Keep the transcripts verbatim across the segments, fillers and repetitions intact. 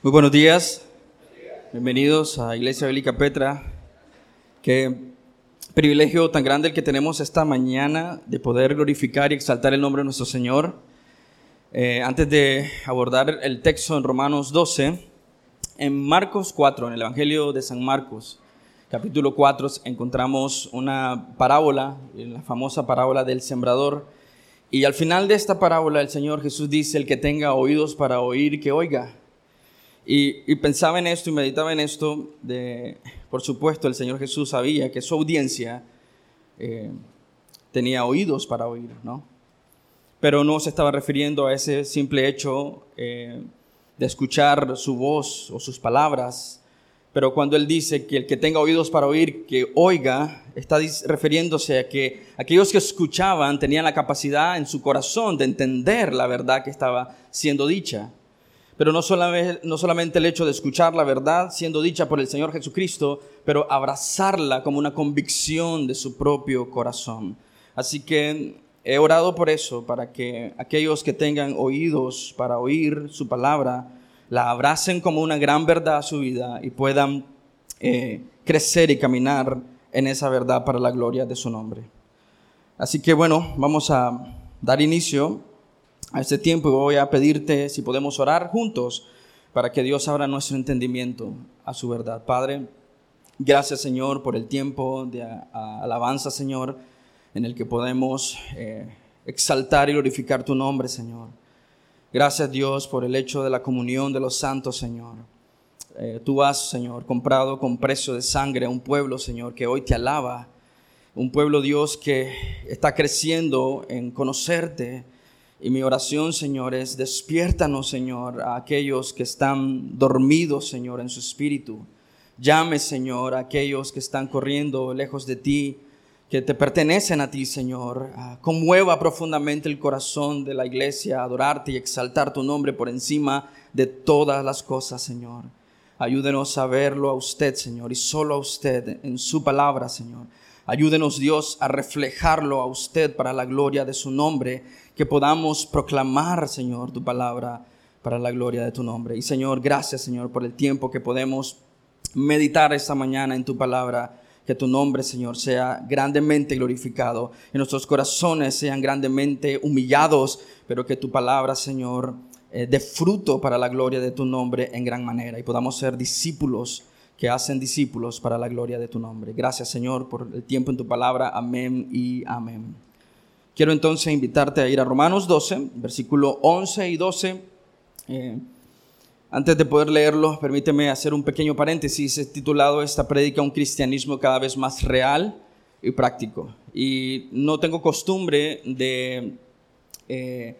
Muy buenos días, bienvenidos a Iglesia Bíblica Petra. Qué privilegio tan grande el que tenemos esta mañana de poder glorificar y exaltar el nombre de nuestro Señor. Eh, antes de abordar el texto en Romanos doce, en Marcos cuatro, en el Evangelio de San Marcos, capítulo cuatro, encontramos una parábola, la famosa parábola del sembrador. Y al final de esta parábola el Señor Jesús dice: el que tenga oídos para oír, que oiga. Y, y pensaba en esto y meditaba en esto, de, por supuesto el Señor Jesús sabía que su audiencia eh, tenía oídos para oír, ¿no? Pero no se estaba refiriendo a ese simple hecho eh, de escuchar su voz o sus palabras. Pero cuando Él dice que el que tenga oídos para oír, que oiga, está refiriéndose a que aquellos que escuchaban tenían la capacidad en su corazón de entender la verdad que estaba siendo dicha. Pero no solamente, no solamente el hecho de escuchar la verdad siendo dicha por el Señor Jesucristo, pero abrazarla como una convicción de su propio corazón. Así que he orado por eso, para que aquellos que tengan oídos para oír su palabra, la abracen como una gran verdad a su vida y puedan eh, crecer y caminar en esa verdad para la gloria de su nombre. Así que bueno, vamos a dar inicio a este tiempo y voy a pedirte si podemos orar juntos para que Dios abra nuestro entendimiento a su verdad. Padre, gracias Señor por el tiempo de a, a, alabanza, Señor, en el que podemos eh, exaltar y glorificar tu nombre, Señor. Gracias Dios por el hecho de la comunión de los santos, Señor. Eh, tú has, Señor, comprado con precio de sangre a un pueblo, Señor, que hoy te alaba. Un pueblo, Dios, que está creciendo en conocerte. Y mi oración, Señor, es despiértanos, Señor, a aquellos que están dormidos, Señor, en su espíritu. Llame, Señor, a aquellos que están corriendo lejos de ti, que te pertenecen a ti, Señor. Uh, conmueva profundamente el corazón de la iglesia, adorarte y exaltar tu nombre por encima de todas las cosas, Señor. Ayúdenos a verlo a usted, Señor, y solo a usted en su palabra, Señor. Ayúdenos, Dios, a reflejarlo a usted para la gloria de su nombre, que podamos proclamar, Señor, tu palabra para la gloria de tu nombre. Y, Señor, gracias, Señor, por el tiempo que podemos meditar esta mañana en tu palabra. Que tu nombre, Señor, sea grandemente glorificado, que nuestros corazones sean grandemente humillados, pero que tu palabra, Señor, eh, dé fruto para la gloria de tu nombre en gran manera y podamos ser discípulos que hacen discípulos para la gloria de tu nombre. Gracias, Señor, por el tiempo en tu palabra. Amén y amén. Quiero entonces invitarte a ir a Romanos doce, versículo once y doce. Eh, antes de poder leerlo, permíteme hacer un pequeño paréntesis. He titulado esta prédica Un cristianismo cada vez más real y práctico. Y no tengo costumbre de eh,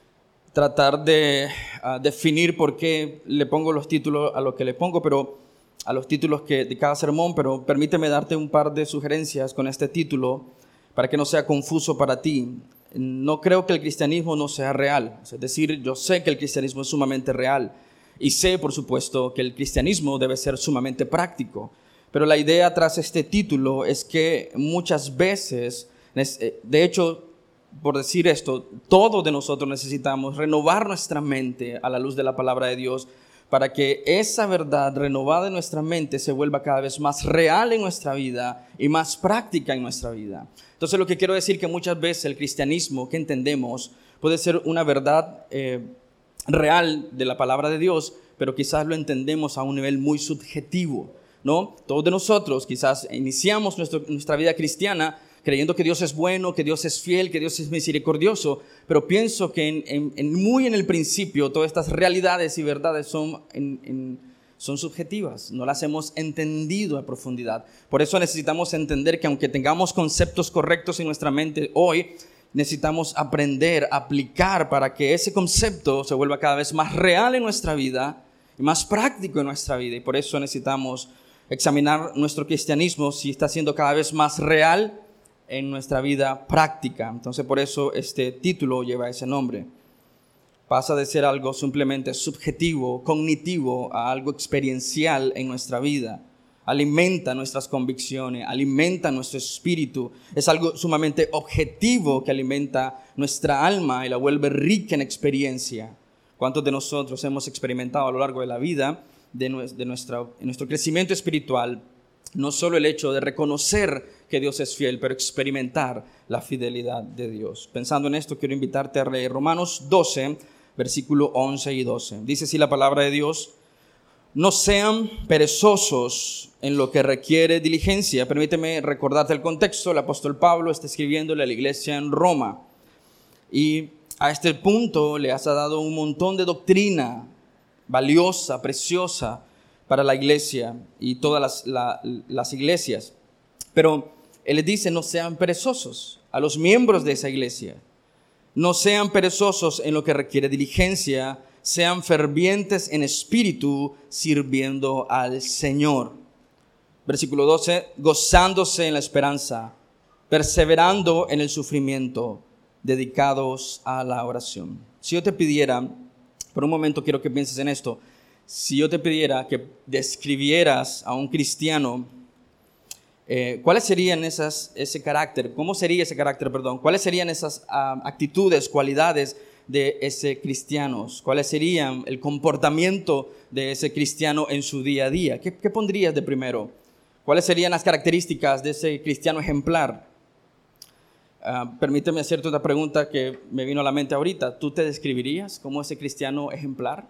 tratar de uh, definir por qué le pongo los títulos a lo que le pongo, pero a los títulos que, de cada sermón, pero permíteme darte un par de sugerencias con este título para que no sea confuso para ti. No creo que el cristianismo no sea real, es decir, yo sé que el cristianismo es sumamente real y sé, por supuesto, que el cristianismo debe ser sumamente práctico, pero la idea tras este título es que muchas veces, de hecho, por decir esto, todos de nosotros necesitamos renovar nuestra mente a la luz de la palabra de Dios, para que esa verdad renovada en nuestra mente se vuelva cada vez más real en nuestra vida y más práctica en nuestra vida. Entonces lo que quiero decir que muchas veces el cristianismo que entendemos puede ser una verdad eh, real de la palabra de Dios, pero quizás lo entendemos a un nivel muy subjetivo, ¿no? Todos de nosotros quizás iniciamos nuestro, nuestra vida cristiana creyendo que Dios es bueno, que Dios es fiel, que Dios es misericordioso, pero pienso que en, en, en muy en el principio todas estas realidades y verdades son, en, en, son subjetivas, no las hemos entendido a profundidad. Por eso necesitamos entender que aunque tengamos conceptos correctos en nuestra mente hoy, necesitamos aprender, aplicar para que ese concepto se vuelva cada vez más real en nuestra vida y más práctico en nuestra vida. Y por eso necesitamos examinar nuestro cristianismo si está siendo cada vez más real en nuestra vida práctica. Entonces por eso este título lleva ese nombre. Pasa de ser algo simplemente subjetivo, cognitivo, a algo experiencial en nuestra vida. Alimenta nuestras convicciones, alimenta nuestro espíritu. Es algo sumamente objetivo que alimenta nuestra alma y la vuelve rica en experiencia. ¿Cuántos de nosotros hemos experimentado a lo largo de la vida, de, nuestra, de nuestra, en nuestro crecimiento espiritual, no solo el hecho de reconocer que Dios es fiel, pero experimentar la fidelidad de Dios? Pensando en esto, quiero invitarte a leer Romanos doce, versículo once y doce. Dice así la palabra de Dios: no sean perezosos en lo que requiere diligencia. Permíteme recordarte el contexto. El apóstol Pablo está escribiéndole a la iglesia en Roma. Y a este punto le has dado un montón de doctrina valiosa, preciosa para la iglesia y todas las, la, las iglesias. Pero él les dice: no sean perezosos a los miembros de esa iglesia. No sean perezosos en lo que requiere diligencia. Sean fervientes en espíritu, sirviendo al Señor. Versículo doce, gozándose en la esperanza, perseverando en el sufrimiento, dedicados a la oración. Si yo te pidiera, por un momento quiero que pienses en esto, si yo te pidiera que describieras a un cristiano, eh, ¿cuáles serían esas, ese carácter? ¿Cómo sería ese carácter, perdón? ¿Cuáles serían esas uh, actitudes, cualidades de ese cristiano? ¿Cuáles serían el comportamiento de ese cristiano en su día a día? ¿Qué, qué pondrías de primero? ¿Cuáles serían las características de ese cristiano ejemplar? Uh, permíteme hacerte una pregunta que me vino a la mente ahorita. ¿Tú te describirías como ese cristiano ejemplar?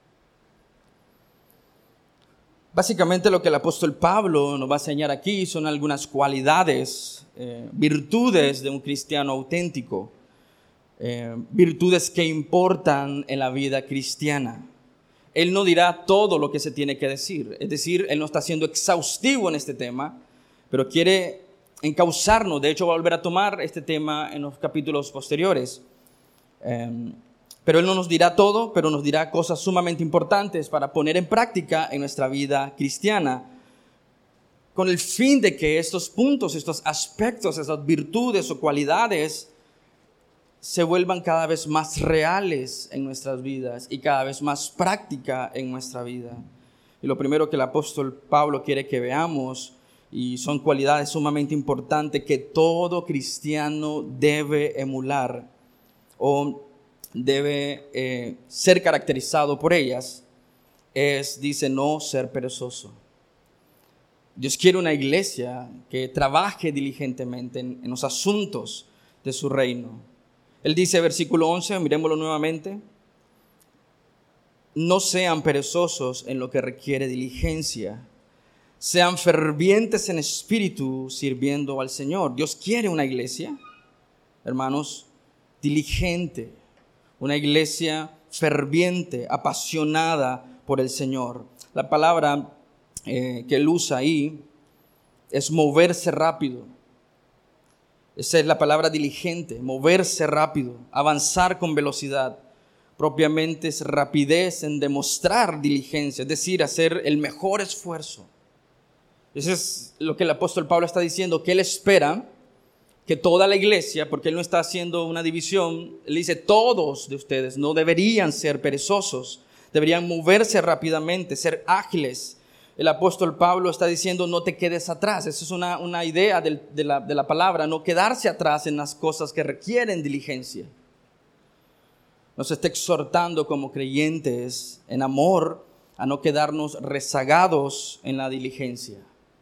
Básicamente lo que el apóstol Pablo nos va a enseñar aquí son algunas cualidades, eh, virtudes de un cristiano auténtico. Eh, virtudes que importan en la vida cristiana. Él no dirá todo lo que se tiene que decir, es decir, él no está siendo exhaustivo en este tema, pero quiere encauzarnos. De hecho, va a volver a tomar este tema en los capítulos posteriores. Eh, pero él no nos dirá todo, pero nos dirá cosas sumamente importantes para poner en práctica en nuestra vida cristiana, con el fin de que estos puntos, estos aspectos, estas virtudes o cualidades se vuelvan cada vez más reales en nuestras vidas y cada vez más práctica en nuestra vida. Y lo primero que el apóstol Pablo quiere que veamos, y son cualidades sumamente importantes que todo cristiano debe emular o debe eh, ser caracterizado por ellas, es, dice, no ser perezoso. Dios quiere una iglesia que trabaje diligentemente en, en los asuntos de su reino. Él dice, versículo once, miremoslo nuevamente: no sean perezosos en lo que requiere diligencia, sean fervientes en espíritu, sirviendo al Señor. Dios quiere una iglesia, hermanos, diligente, una iglesia ferviente, apasionada por el Señor. La palabra eh, que él usa ahí es moverse rápido. Esa es la palabra diligente, moverse rápido, avanzar con velocidad. Propiamente es rapidez en demostrar diligencia, es decir, hacer el mejor esfuerzo. Eso es lo que el apóstol Pablo está diciendo, que él espera que toda la iglesia, porque él no está haciendo una división, él dice, todos de ustedes no deberían ser perezosos, deberían moverse rápidamente, ser ágiles. El apóstol Pablo está diciendo, no te quedes atrás. Esa es una, una idea de, de, la, de la palabra, no quedarse atrás en las cosas que requieren diligencia. Nos está exhortando como creyentes en amor a no quedarnos rezagados en la diligencia.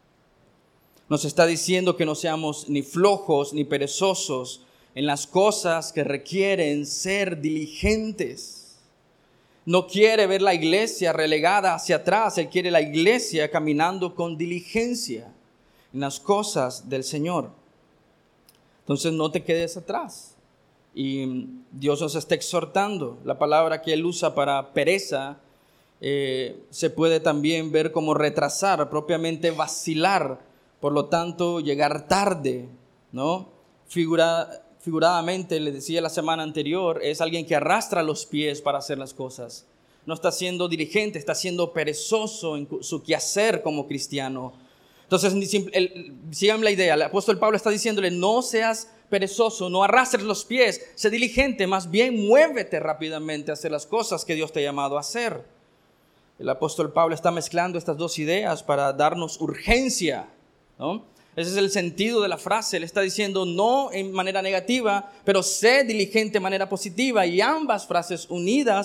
Nos está diciendo que no seamos ni flojos ni perezosos en las cosas que requieren ser diligentes. No quiere ver la iglesia relegada hacia atrás, él quiere la iglesia caminando con diligencia en las cosas del Señor. Entonces no te quedes atrás. Y Dios nos está exhortando. La palabra que él usa para pereza eh, se puede también ver como retrasar, propiamente vacilar, por lo tanto llegar tarde, ¿no? Figura, figuradamente, le decía la semana anterior, es alguien que arrastra los pies para hacer las cosas. No está siendo diligente, está siendo perezoso en su quehacer como cristiano. Entonces, síganme la idea, el apóstol Pablo está diciéndole, no seas perezoso, no arrastres los pies, sé diligente, más bien muévete rápidamente a hacer las cosas que Dios te ha llamado a hacer. El apóstol Pablo está mezclando estas dos ideas para darnos urgencia, ¿no? Ese es el sentido de la frase. Él está diciendo no en manera negativa, pero sé diligente de manera positiva, y ambas frases unidas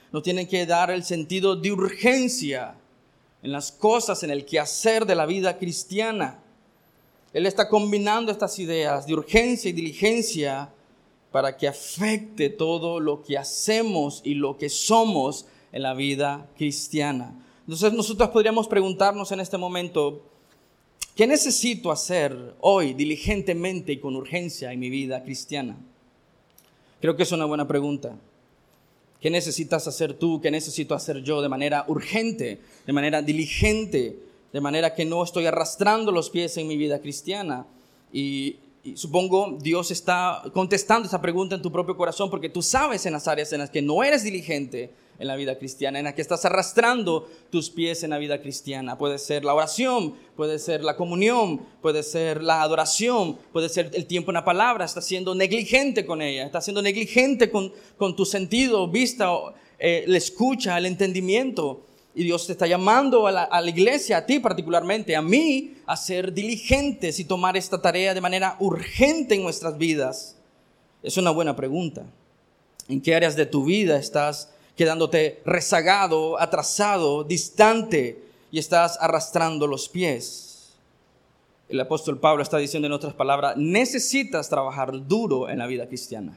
nos tiene que dar el sentido de urgencia en las cosas, en el quehacer de la vida cristiana. Él está combinando estas ideas de urgencia y diligencia para que afecte todo lo que hacemos y lo que somos en la vida cristiana. Entonces nosotros podríamos preguntarnos en este momento, ¿qué necesito hacer hoy diligentemente y con urgencia en mi vida cristiana? Creo que es una buena pregunta. ¿Qué necesitas hacer tú? ¿Qué necesito hacer yo de manera urgente, de manera diligente, de manera que no estoy arrastrando los pies en mi vida cristiana? Y, y supongo Dios está contestando esa pregunta en tu propio corazón, porque tú sabes en las áreas en las que no eres diligente en la vida cristiana, en las que estás arrastrando tus pies en la vida cristiana. Puede ser la oración, puede ser la comunión, puede ser la adoración, puede ser el tiempo en la palabra. Estás siendo negligente con ella, estás siendo negligente con, con tu sentido, vista, eh, la escucha, el entendimiento. Y Dios te está llamando a la, a la iglesia, a ti particularmente, a mí, a ser diligentes y tomar esta tarea de manera urgente en nuestras vidas. Es una buena pregunta. ¿En qué áreas de tu vida estás quedándote rezagado, atrasado, distante y estás arrastrando los pies? El apóstol Pablo está diciendo en otras palabras, necesitas trabajar duro en la vida cristiana.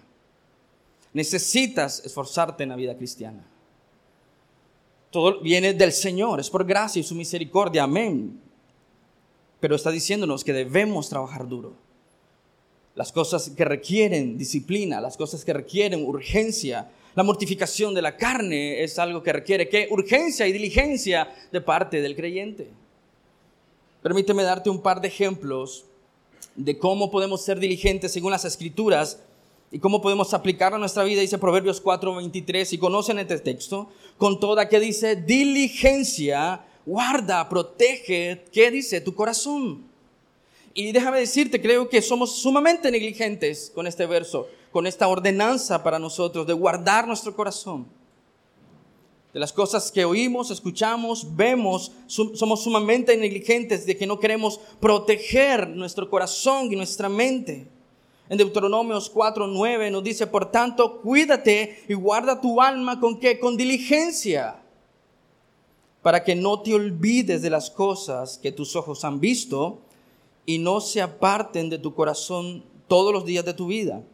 Necesitas esforzarte en la vida cristiana. Todo viene del Señor, es por gracia y su misericordia, amén. Pero está diciéndonos que debemos trabajar duro. Las cosas que requieren disciplina, las cosas que requieren urgencia. La mortificación de la carne es algo que requiere ¿qué? Urgencia y diligencia de parte del creyente. Permíteme darte un par de ejemplos de cómo podemos ser diligentes según las Escrituras y cómo podemos aplicarlo a nuestra vida. Dice Proverbios cuatro veintitrés, y conocen este texto, con toda que dice diligencia, guarda, protege, ¿qué dice? Tu corazón. Y déjame decirte, creo que somos sumamente negligentes con este verso, con esta ordenanza para nosotros de guardar nuestro corazón. De las cosas que oímos, escuchamos, vemos, somos sumamente negligentes de que no queremos proteger nuestro corazón y nuestra mente. En Deuteronomios cuatro nueve nos dice, por tanto, cuídate y guarda tu alma ¿con qué? Con diligencia, para que no te olvides de las cosas que tus ojos han visto y no se aparten de tu corazón todos los días de tu vida,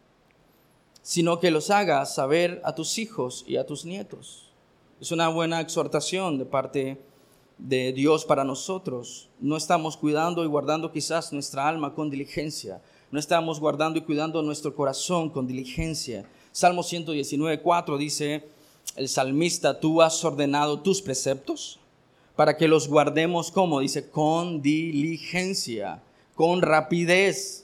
sino que los hagas saber a tus hijos y a tus nietos. Es una buena exhortación de parte de Dios para nosotros. No estamos cuidando y guardando quizás nuestra alma con diligencia. No estamos guardando y cuidando nuestro corazón con diligencia. Salmo ciento diecinueve, cuatro dice el salmista, tú has ordenado tus preceptos para que los guardemos, ¿cómo? Dice, con diligencia, con rapidez.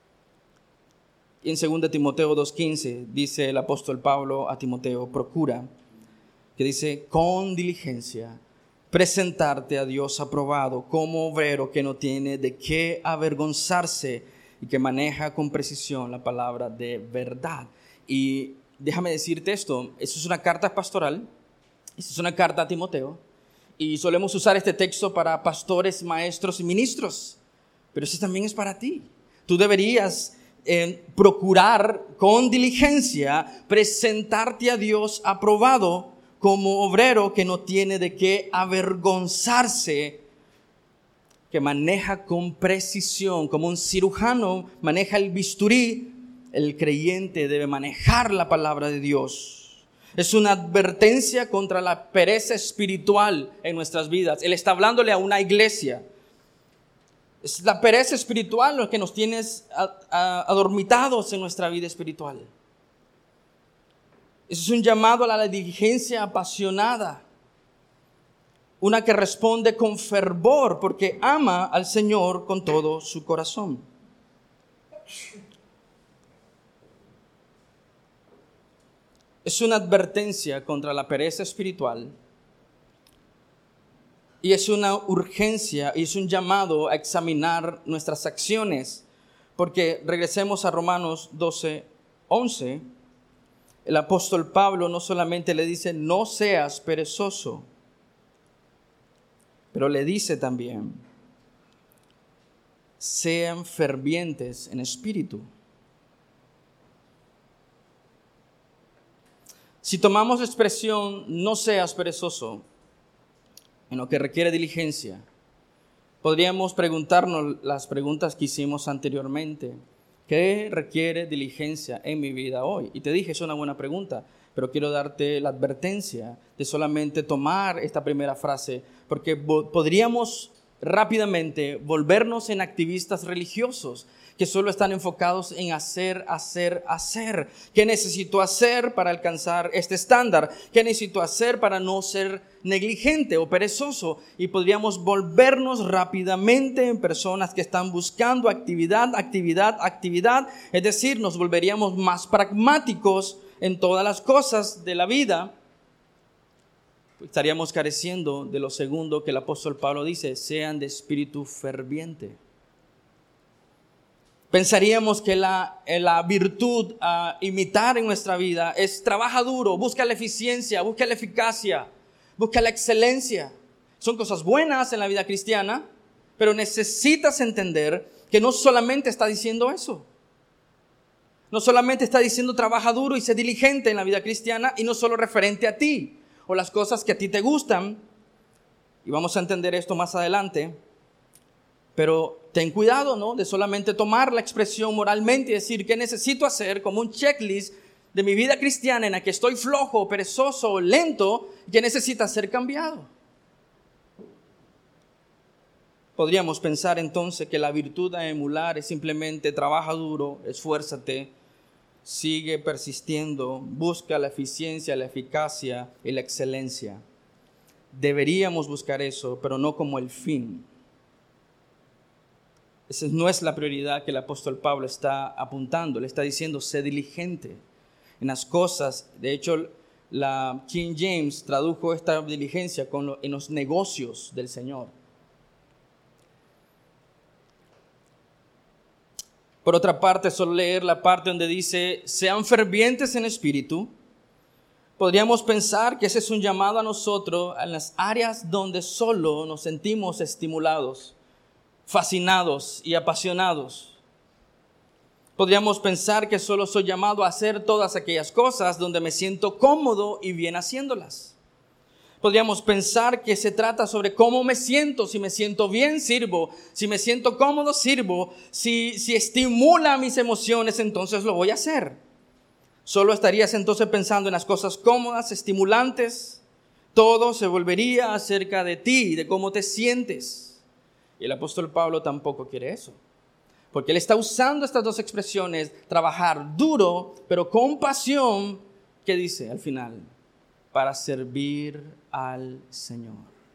Y en segunda Timoteo dos quince dice el apóstol Pablo a Timoteo, procura, que dice, con diligencia, presentarte a Dios aprobado como obrero que no tiene de qué avergonzarse y que maneja con precisión la palabra de verdad. Y déjame decirte esto, esto es una carta pastoral, esto es una carta a Timoteo, y solemos usar este texto para pastores, maestros y ministros, pero este también es para ti. Tú deberías eh, procurar con diligencia presentarte a Dios aprobado como obrero que no tiene de qué avergonzarse, que maneja con precisión, como un cirujano maneja el bisturí, el creyente debe manejar la palabra de Dios. Es una advertencia contra la pereza espiritual en nuestras vidas. Él está hablándole a una iglesia. Es la pereza espiritual lo que nos tiene adormitados en nuestra vida espiritual. Eso es un llamado a la diligencia apasionada. Una que responde con fervor porque ama al Señor con todo su corazón. Es una advertencia contra la pereza espiritual y es una urgencia y es un llamado a examinar nuestras acciones, porque regresemos a Romanos doce once, el apóstol Pablo no solamente le dice no seas perezoso, pero le dice también sean fervientes en espíritu. Si tomamos la expresión no seas perezoso, en lo que requiere diligencia, podríamos preguntarnos las preguntas que hicimos anteriormente. ¿Qué requiere diligencia en mi vida hoy? Y te dije, es una buena pregunta, pero quiero darte la advertencia de solamente tomar esta primera frase, porque podríamos rápidamente volvernos en activistas religiosos que solo están enfocados en hacer, hacer, hacer. ¿Qué necesito hacer para alcanzar este estándar? ¿Qué necesito hacer para no ser negligente o perezoso? Y podríamos volvernos rápidamente en personas que están buscando actividad, actividad, actividad. Es decir, nos volveríamos más pragmáticos en todas las cosas de la vida. Estaríamos careciendo de lo segundo que el apóstol Pablo dice: sean de espíritu ferviente. Pensaríamos que la, la virtud a imitar en nuestra vida es trabaja duro, busca la eficiencia, busca la eficacia, busca la excelencia. Son cosas buenas en la vida cristiana, pero necesitas entender que no solamente está diciendo eso. No solamente está diciendo trabaja duro y sé diligente en la vida cristiana, y no solo referente a ti o las cosas que a ti te gustan. Y vamos a entender esto más adelante. Pero ten cuidado, ¿no?, de solamente tomar la expresión moralmente y decir qué necesito hacer como un checklist de mi vida cristiana en la que estoy flojo, perezoso, lento, que necesita ser cambiado. Podríamos pensar entonces que la virtud a emular es simplemente trabaja duro, esfuérzate, sigue persistiendo, busca la eficiencia, la eficacia y la excelencia. Deberíamos buscar eso, pero no como el fin. Esa no es la prioridad que el apóstol Pablo está apuntando. Le está diciendo, sé diligente en las cosas. De hecho, la King James tradujo esta diligencia con lo, en los negocios del Señor. Por otra parte, solo leer la parte donde dice, sean fervientes en espíritu. Podríamos pensar que ese es un llamado a nosotros en las áreas donde solo nos sentimos estimulados, fascinados y apasionados. Podríamos pensar que solo soy llamado a hacer todas aquellas cosas donde me siento cómodo y bien haciéndolas. Podríamos pensar que se trata sobre cómo me siento. Si me siento bien, sirvo. Si me siento cómodo, sirvo. Si, si estimula mis emociones, entonces lo voy a hacer. Solo estarías entonces pensando en las cosas cómodas, estimulantes. Todo se volvería acerca de ti, de cómo te sientes. Y el apóstol Pablo tampoco quiere eso. Porque él está usando estas dos expresiones, trabajar duro, pero con pasión, ¿qué dice al final? Para servir al Señor.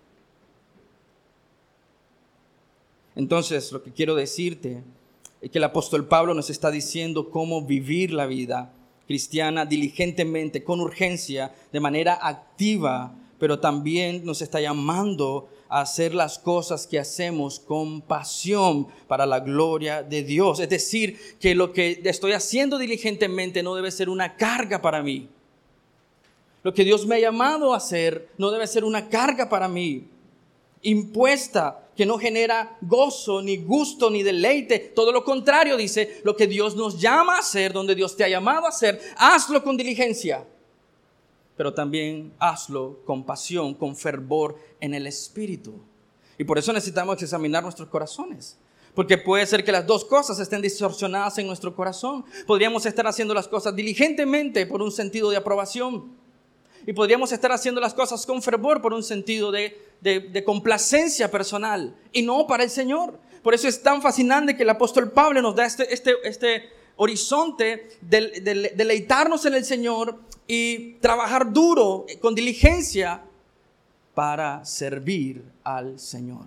Entonces, lo que quiero decirte es que el apóstol Pablo nos está diciendo cómo vivir la vida cristiana diligentemente, con urgencia, de manera activa, pero también nos está llamando a hacer las cosas que hacemos con pasión para la gloria de Dios. Es decir, que lo que estoy haciendo diligentemente no debe ser una carga para mí. Lo que Dios me ha llamado a hacer no debe ser una carga para mí, impuesta, que no genera gozo, ni gusto, ni deleite. Todo lo contrario, dice, lo que Dios nos llama a hacer, donde Dios te ha llamado a hacer, hazlo con diligencia. Pero también hazlo con pasión, con fervor en el Espíritu. Y por eso necesitamos examinar nuestros corazones. Porque puede ser que las dos cosas estén distorsionadas en nuestro corazón. Podríamos estar haciendo las cosas diligentemente por un sentido de aprobación. Y podríamos estar haciendo las cosas con fervor por un sentido de, de, de complacencia personal. Y no para el Señor. Por eso es tan fascinante que el apóstol Pablo nos da este, este, este horizonte de, de deleitarnos en el Señor y trabajar duro, con diligencia, para servir al Señor.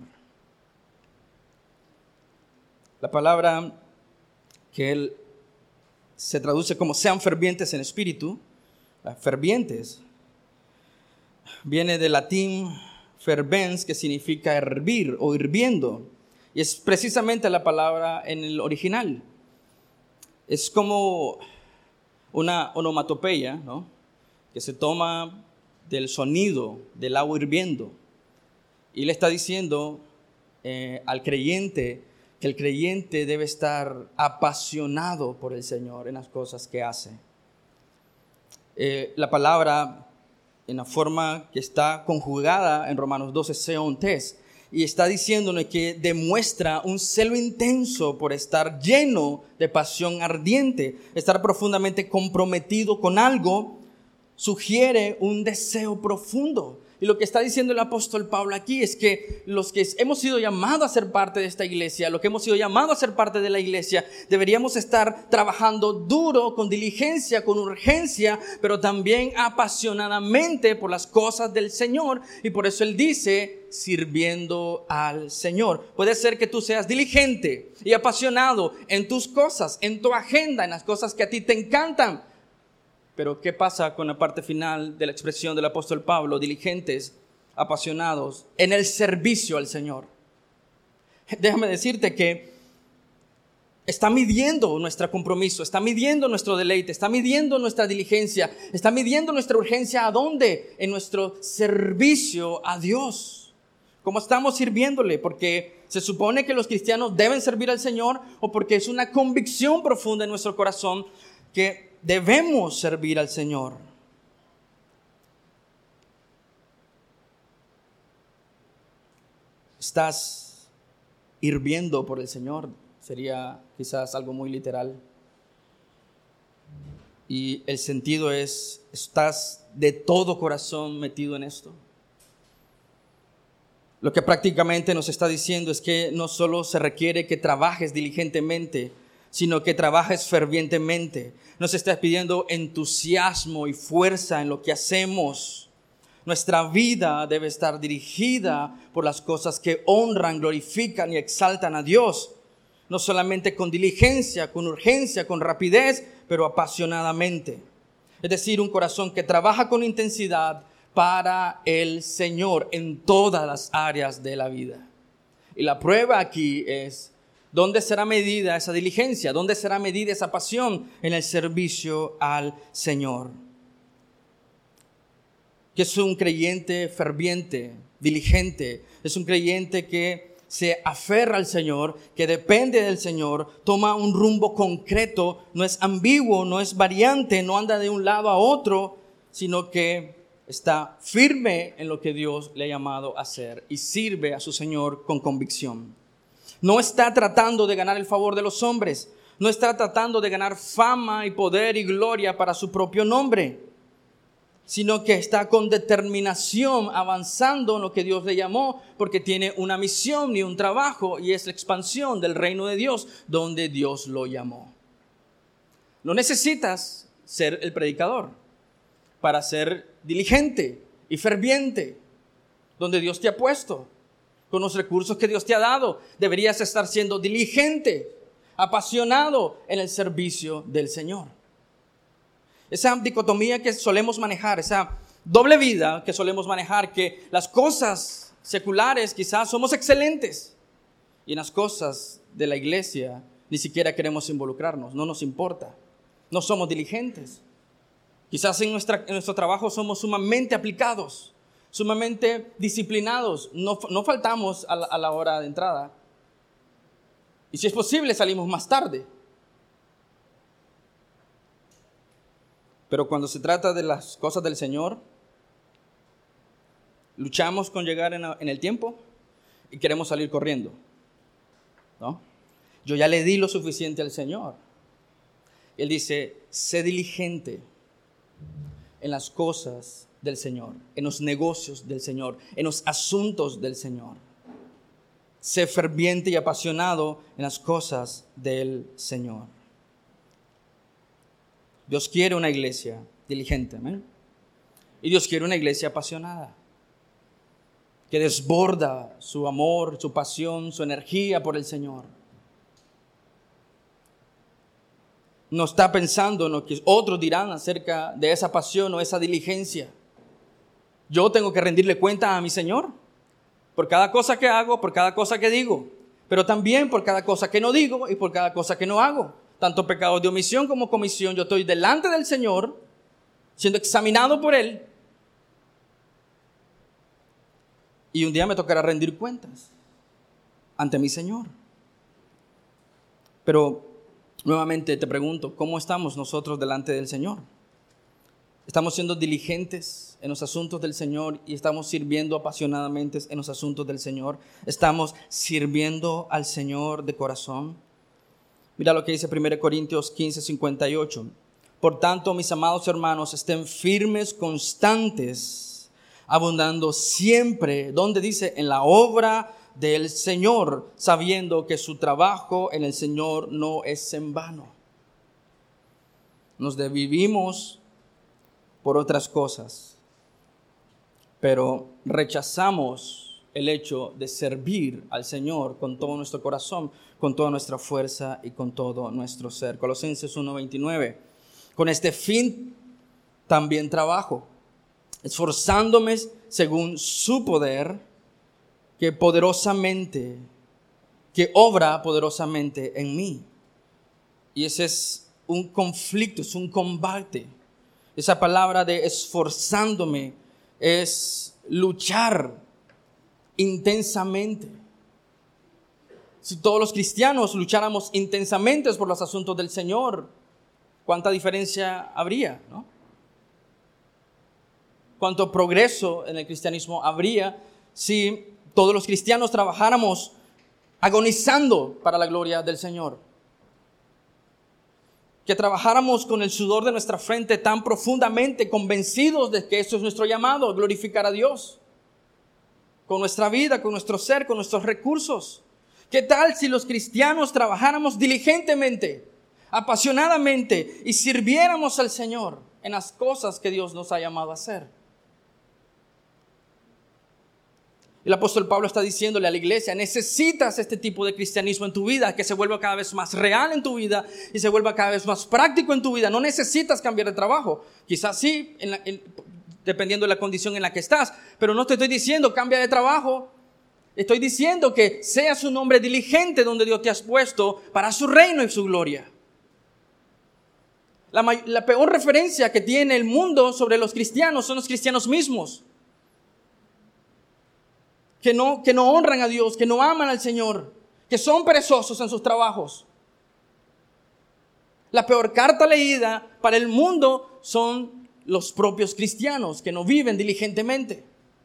La palabra que él se traduce como sean fervientes en espíritu, fervientes, viene del latín fervens, que significa hervir o hirviendo. Y es precisamente la palabra en el original. Es como una onomatopeya, ¿no?, que se toma del sonido del agua hirviendo. Y le está diciendo eh, al creyente que el creyente debe estar apasionado por el Señor en las cosas que hace. Eh, la palabra en la forma que está conjugada en Romanos doce, seontes, y está diciéndonos que demuestra un celo intenso por estar lleno de pasión ardiente, estar profundamente comprometido con algo, sugiere un deseo profundo. Y lo que está diciendo el apóstol Pablo aquí es que los que hemos sido llamados a ser parte de esta iglesia, los que hemos sido llamados a ser parte de la iglesia, deberíamos estar trabajando duro, con diligencia, con urgencia, pero también apasionadamente por las cosas del Señor. Y por eso él dice, sirviendo al Señor. Puede ser que tú seas diligente y apasionado en tus cosas, en tu agenda, en las cosas que a ti te encantan. Pero ¿qué pasa con la parte final de la expresión del apóstol Pablo? Diligentes, apasionados en el servicio al Señor. Déjame decirte que está midiendo nuestro compromiso, está midiendo nuestro deleite, está midiendo nuestra diligencia, está midiendo nuestra urgencia. ¿A dónde? En nuestro servicio a Dios. ¿Cómo estamos sirviéndole? Porque se supone que los cristianos deben servir al Señor, o porque es una convicción profunda en nuestro corazón que debemos servir al Señor. ¿Estás hirviendo por el Señor? Sería quizás algo muy literal. Y el sentido es, ¿estás de todo corazón metido en esto? Lo que prácticamente nos está diciendo es que no solo se requiere que trabajes diligentemente, sino que trabajes fervientemente. Nos está pidiendo entusiasmo y fuerza en lo que hacemos. Nuestra vida debe estar dirigida por las cosas que honran, glorifican y exaltan a Dios. No solamente con diligencia, con urgencia, con rapidez, pero apasionadamente. Es decir, un corazón que trabaja con intensidad para el Señor en todas las áreas de la vida. Y la prueba aquí es, ¿dónde será medida esa diligencia? ¿Dónde será medida esa pasión? En el servicio al Señor. Que es un creyente ferviente, diligente. Es un creyente que se aferra al Señor, que depende del Señor, toma un rumbo concreto, no es ambiguo, no es variante, no anda de un lado a otro, sino que está firme en lo que Dios le ha llamado a hacer y sirve a su Señor con convicción. No está tratando de ganar el favor de los hombres. No está tratando de ganar fama y poder y gloria para su propio nombre, sino que está con determinación avanzando en lo que Dios le llamó, porque tiene una misión y un trabajo, y es la expansión del reino de Dios donde Dios lo llamó. No necesitas ser el predicador para ser diligente y ferviente donde Dios te ha puesto. Con los recursos que Dios te ha dado, deberías estar siendo diligente, apasionado en el servicio del Señor. Esa dicotomía que solemos manejar, esa doble vida que solemos manejar, que las cosas seculares quizás somos excelentes y en las cosas de la iglesia ni siquiera queremos involucrarnos, no nos importa, no somos diligentes. Quizás en, nuestra, en nuestro trabajo somos sumamente aplicados, sumamente disciplinados, no, no faltamos a la, a la hora de entrada. Y si es posible salimos más tarde. Pero cuando se trata de las cosas del Señor, luchamos con llegar en, en el tiempo y queremos salir corriendo, ¿no? Yo ya le di lo suficiente al Señor. Él dice, sé diligente en las cosas del Señor, en los negocios del Señor, en los asuntos del Señor. Sé ferviente y apasionado en las cosas del Señor. Dios quiere una iglesia diligente, ¿eh? Y Dios quiere una iglesia apasionada, que desborda su amor, su pasión, su energía por el Señor. No está pensando en lo que otros dirán acerca de esa pasión o esa diligencia. Yo tengo que rendirle cuenta a mi Señor por cada cosa que hago, por cada cosa que digo, pero también por cada cosa que no digo y por cada cosa que no hago. Tanto pecados de omisión como comisión, yo estoy delante del Señor, siendo examinado por Él. Y un día me tocará rendir cuentas ante mi Señor. Pero nuevamente te pregunto, ¿cómo estamos nosotros delante del Señor? Estamos siendo diligentes en los asuntos del Señor y estamos sirviendo apasionadamente en los asuntos del Señor. Estamos sirviendo al Señor de corazón. Mira lo que dice primera Corintios quince, cincuenta y ocho. Por tanto, mis amados hermanos, estén firmes, constantes, abundando siempre, donde dice, en la obra del Señor, sabiendo que su trabajo en el Señor no es en vano. Nos desvivimos por otras cosas, pero rechazamos el hecho de servir al Señor con todo nuestro corazón, con toda nuestra fuerza y con todo nuestro ser. Colosenses uno veintinueve. Con este fin también trabajo, esforzándome según su poder, que poderosamente, que obra poderosamente en mí. Y ese es un conflicto, es un combate. Esa palabra de esforzándome es luchar intensamente. Si todos los cristianos lucháramos intensamente por los asuntos del Señor, ¿cuánta diferencia habría, no? ¿Cuánto progreso en el cristianismo habría si todos los cristianos trabajáramos agonizando para la gloria del Señor? Que trabajáramos con el sudor de nuestra frente tan profundamente, convencidos de que eso es nuestro llamado, glorificar a Dios. Con nuestra vida, con nuestro ser, con nuestros recursos. ¿Qué tal si los cristianos trabajáramos diligentemente, apasionadamente y sirviéramos al Señor en las cosas que Dios nos ha llamado a hacer? El apóstol Pablo está diciéndole a la iglesia, necesitas este tipo de cristianismo en tu vida, que se vuelva cada vez más real en tu vida y se vuelva cada vez más práctico en tu vida. No necesitas cambiar de trabajo. Quizás sí, en la, en, dependiendo de la condición en la que estás, pero no te estoy diciendo cambia de trabajo. Estoy diciendo que seas un hombre diligente donde Dios te ha puesto para su reino y su gloria. La, la peor referencia que tiene el mundo sobre los cristianos son los cristianos mismos. Que no, que no honran a Dios, que no aman al Señor, que son perezosos en sus trabajos. La peor carta leída para el mundo son los propios cristianos que no viven diligentemente,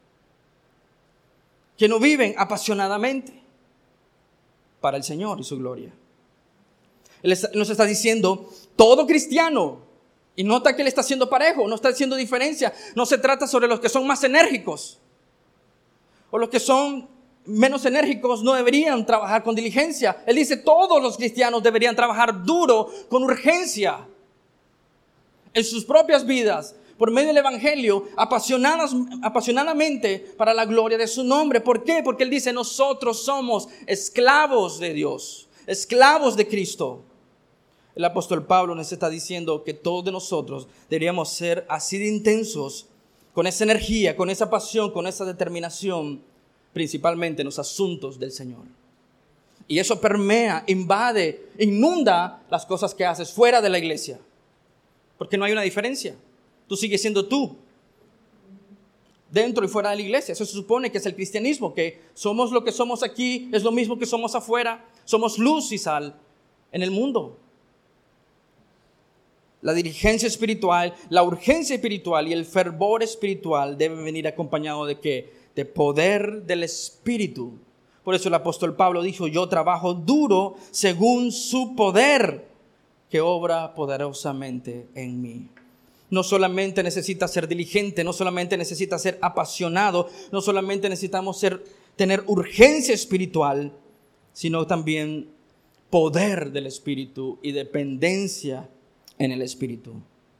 que no viven apasionadamente para el Señor y su gloria. Él nos está diciendo, todo cristiano, y nota que Él está haciendo parejo, no está haciendo diferencia, no se trata sobre los que son más enérgicos, o los que son menos enérgicos no deberían trabajar con diligencia. Él dice, todos los cristianos deberían trabajar duro, con urgencia, en sus propias vidas, por medio del evangelio, apasionadas, apasionadamente para la gloria de su nombre. ¿Por qué? Porque Él dice, nosotros somos esclavos de Dios, esclavos de Cristo. El apóstol Pablo nos está diciendo que todos de nosotros deberíamos ser así de intensos, con esa energía, con esa pasión, con esa determinación, principalmente en los asuntos del Señor. Y eso permea, invade, inunda las cosas que haces fuera de la iglesia. Porque no hay una diferencia. Tú sigues siendo tú, dentro y fuera de la iglesia. Eso se supone que es el cristianismo, que somos lo que somos aquí, es lo mismo que somos afuera. Somos luz y sal en el mundo. La diligencia espiritual, la urgencia espiritual y el fervor espiritual deben venir acompañado de ¿qué? De poder del Espíritu. Por eso el apóstol Pablo dijo, yo trabajo duro según su poder que obra poderosamente en mí. No solamente necesitas ser diligente, no solamente necesitas ser apasionado, no solamente necesitamos ser, tener urgencia espiritual, sino también poder del Espíritu y dependencia en el Espíritu.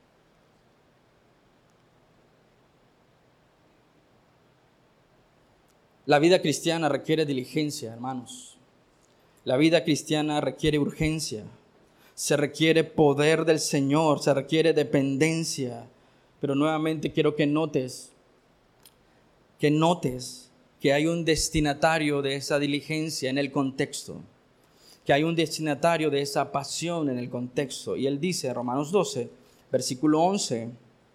La vida cristiana requiere diligencia, hermanos. La vida cristiana requiere urgencia. Se requiere poder del Señor, se requiere dependencia. Pero nuevamente quiero que notes, que notes que hay un destinatario de esa diligencia en el contexto. Que hay un destinatario de esa pasión en el contexto. Y él dice, Romanos doce, versículo once,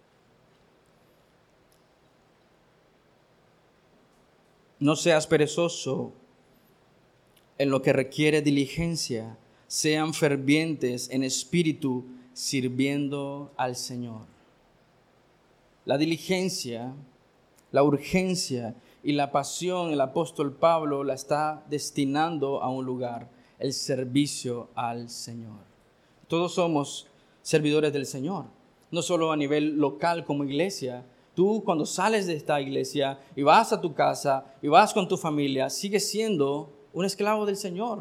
no seas perezoso en lo que requiere diligencia, sean fervientes en espíritu, sirviendo al Señor. la diligencia, la urgencia y la pasión, el apóstol Pablo la está destinando a un lugar, el servicio al Señor. Todos somos servidores del Señor, no solo a nivel local como iglesia. Tú cuando sales de esta iglesia y vas a tu casa y vas con tu familia, sigues siendo un esclavo del Señor.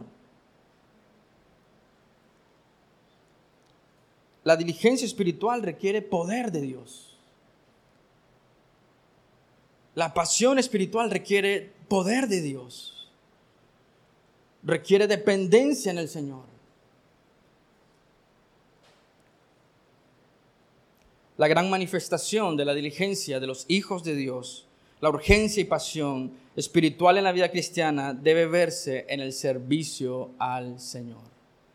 La diligencia espiritual requiere poder de Dios. La pasión espiritual requiere poder de Dios. Requiere dependencia en el Señor. La gran manifestación de la diligencia de los hijos de Dios, la urgencia y pasión espiritual en la vida cristiana debe verse en el servicio al Señor.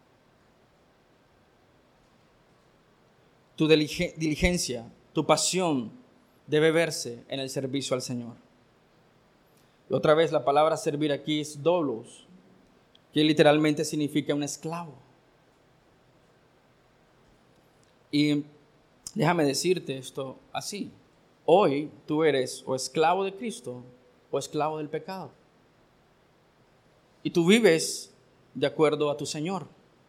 Tu diligencia, tu pasión debe verse en el servicio al Señor. Y otra vez la palabra servir aquí es doulos, que literalmente significa un esclavo. Y déjame decirte esto así. Hoy tú eres o esclavo de Cristo o esclavo del pecado. Y tú vives de acuerdo a tu Señor.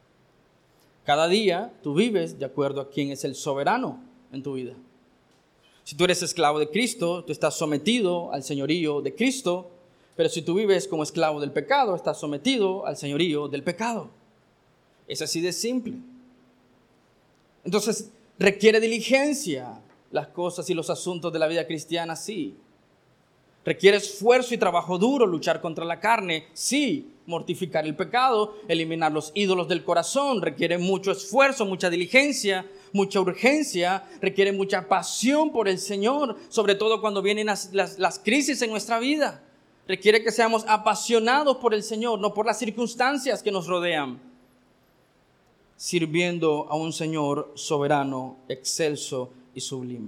Cada día tú vives de acuerdo a quién es el soberano en tu vida. Si tú eres esclavo de Cristo, tú estás sometido al señorío de Cristo, pero si tú vives como esclavo del pecado, estás sometido al señorío del pecado. Es así de simple. Entonces, requiere diligencia las cosas y los asuntos de la vida cristiana, sí. Requiere esfuerzo y trabajo duro luchar contra la carne, sí. Mortificar el pecado, eliminar los ídolos del corazón, requiere mucho esfuerzo, mucha diligencia, mucha urgencia, requiere mucha pasión por el Señor, sobre todo cuando vienen las, las, las crisis en nuestra vida. Requiere que seamos apasionados por el Señor, no por las circunstancias que nos rodean, sirviendo a un Señor soberano, excelso y sublime.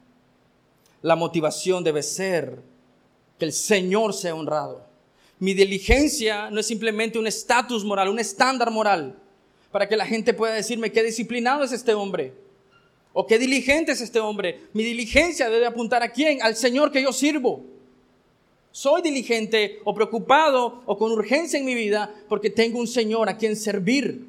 La motivación debe ser que el Señor sea honrado. Mi diligencia no es simplemente un estatus moral, un estándar moral, para que la gente pueda decirme qué disciplinado es este hombre, o qué diligente es este hombre. Mi diligencia debe apuntar ¿a quién? Al Señor que yo sirvo. Soy diligente o preocupado o con urgencia en mi vida porque tengo un Señor a quien servir.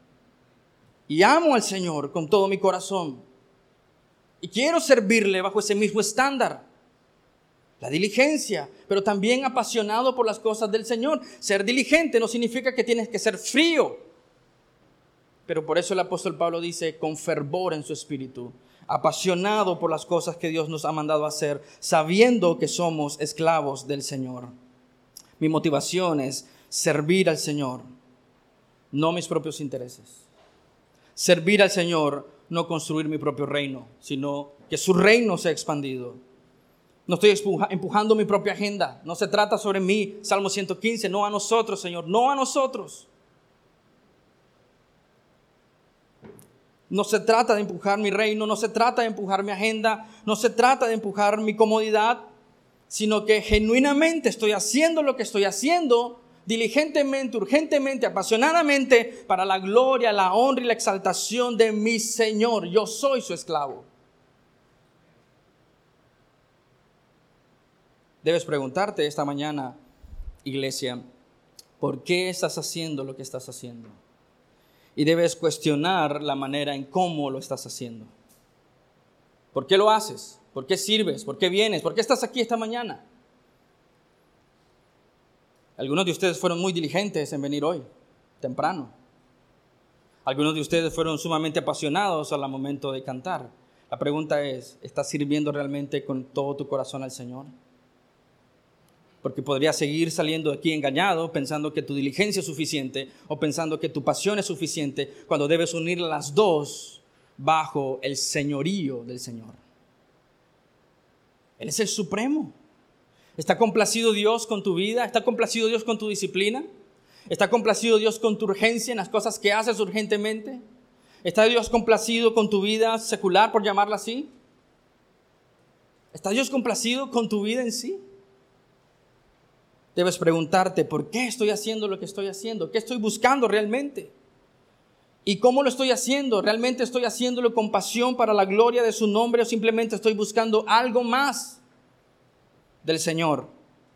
Y amo al Señor con todo mi corazón. Y quiero servirle bajo ese mismo estándar. La diligencia, pero también apasionado por las cosas del Señor. Ser diligente no significa que tienes que ser frío. Pero por eso el apóstol Pablo dice, con fervor en su espíritu, apasionado por las cosas que Dios nos ha mandado a hacer, sabiendo que somos esclavos del Señor. Mi motivación es servir al Señor, no mis propios intereses. Servir al Señor, no construir mi propio reino, sino que su reino sea expandido. No estoy empujando mi propia agenda. No se trata sobre mí. Salmo ciento quince. No a nosotros, Señor. No a nosotros. No se trata de empujar mi reino. No se trata de empujar mi agenda. No se trata de empujar mi comodidad. Sino que genuinamente estoy haciendo lo que estoy haciendo. Diligentemente, urgentemente, apasionadamente. Para la gloria, la honra y la exaltación de mi Señor. Yo soy su esclavo. Debes preguntarte esta mañana, iglesia, ¿por qué estás haciendo lo que estás haciendo? Y debes cuestionar la manera en cómo lo estás haciendo. ¿Por qué lo haces? ¿Por qué sirves? ¿Por qué vienes? ¿Por qué estás aquí esta mañana? Algunos de ustedes fueron muy diligentes en venir hoy, temprano. Algunos de ustedes fueron sumamente apasionados al momento de cantar. La pregunta es, ¿estás sirviendo realmente con todo tu corazón al Señor? Porque podrías seguir saliendo de aquí engañado, pensando que tu diligencia es suficiente o pensando que tu pasión es suficiente, cuando debes unir las dos bajo el señorío del Señor. Él es el supremo. ¿Está complacido Dios con tu vida? ¿Está complacido Dios con tu disciplina? ¿Está complacido Dios con tu urgencia en las cosas que haces urgentemente? ¿Está Dios complacido con tu vida secular, por llamarla así? ¿Está Dios complacido con tu vida en sí? Debes preguntarte, ¿por qué estoy haciendo lo que estoy haciendo? ¿Qué estoy buscando realmente? ¿Y cómo lo estoy haciendo? ¿Realmente estoy haciéndolo con pasión para la gloria de su nombre o simplemente estoy buscando algo más del Señor?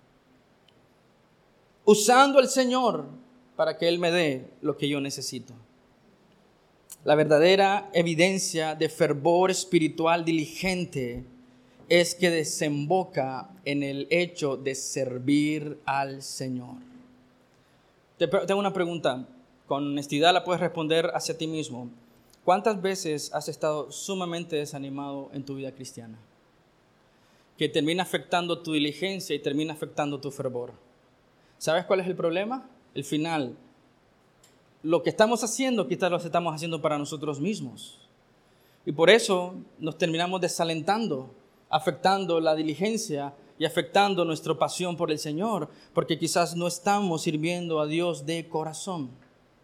Usando al Señor para que Él me dé lo que yo necesito. La verdadera evidencia de fervor espiritual diligente es que desemboca en el hecho de servir al Señor. Te tengo una pregunta, con honestidad la puedes responder hacia ti mismo. ¿Cuántas veces has estado sumamente desanimado en tu vida cristiana? Que termina afectando tu diligencia y termina afectando tu fervor. ¿Sabes cuál es el problema? El final. Lo que estamos haciendo, quizás lo estamos haciendo para nosotros mismos. Y por eso nos terminamos desalentando, afectando la diligencia y afectando nuestra pasión por el Señor, porque quizás no estamos sirviendo a Dios de corazón.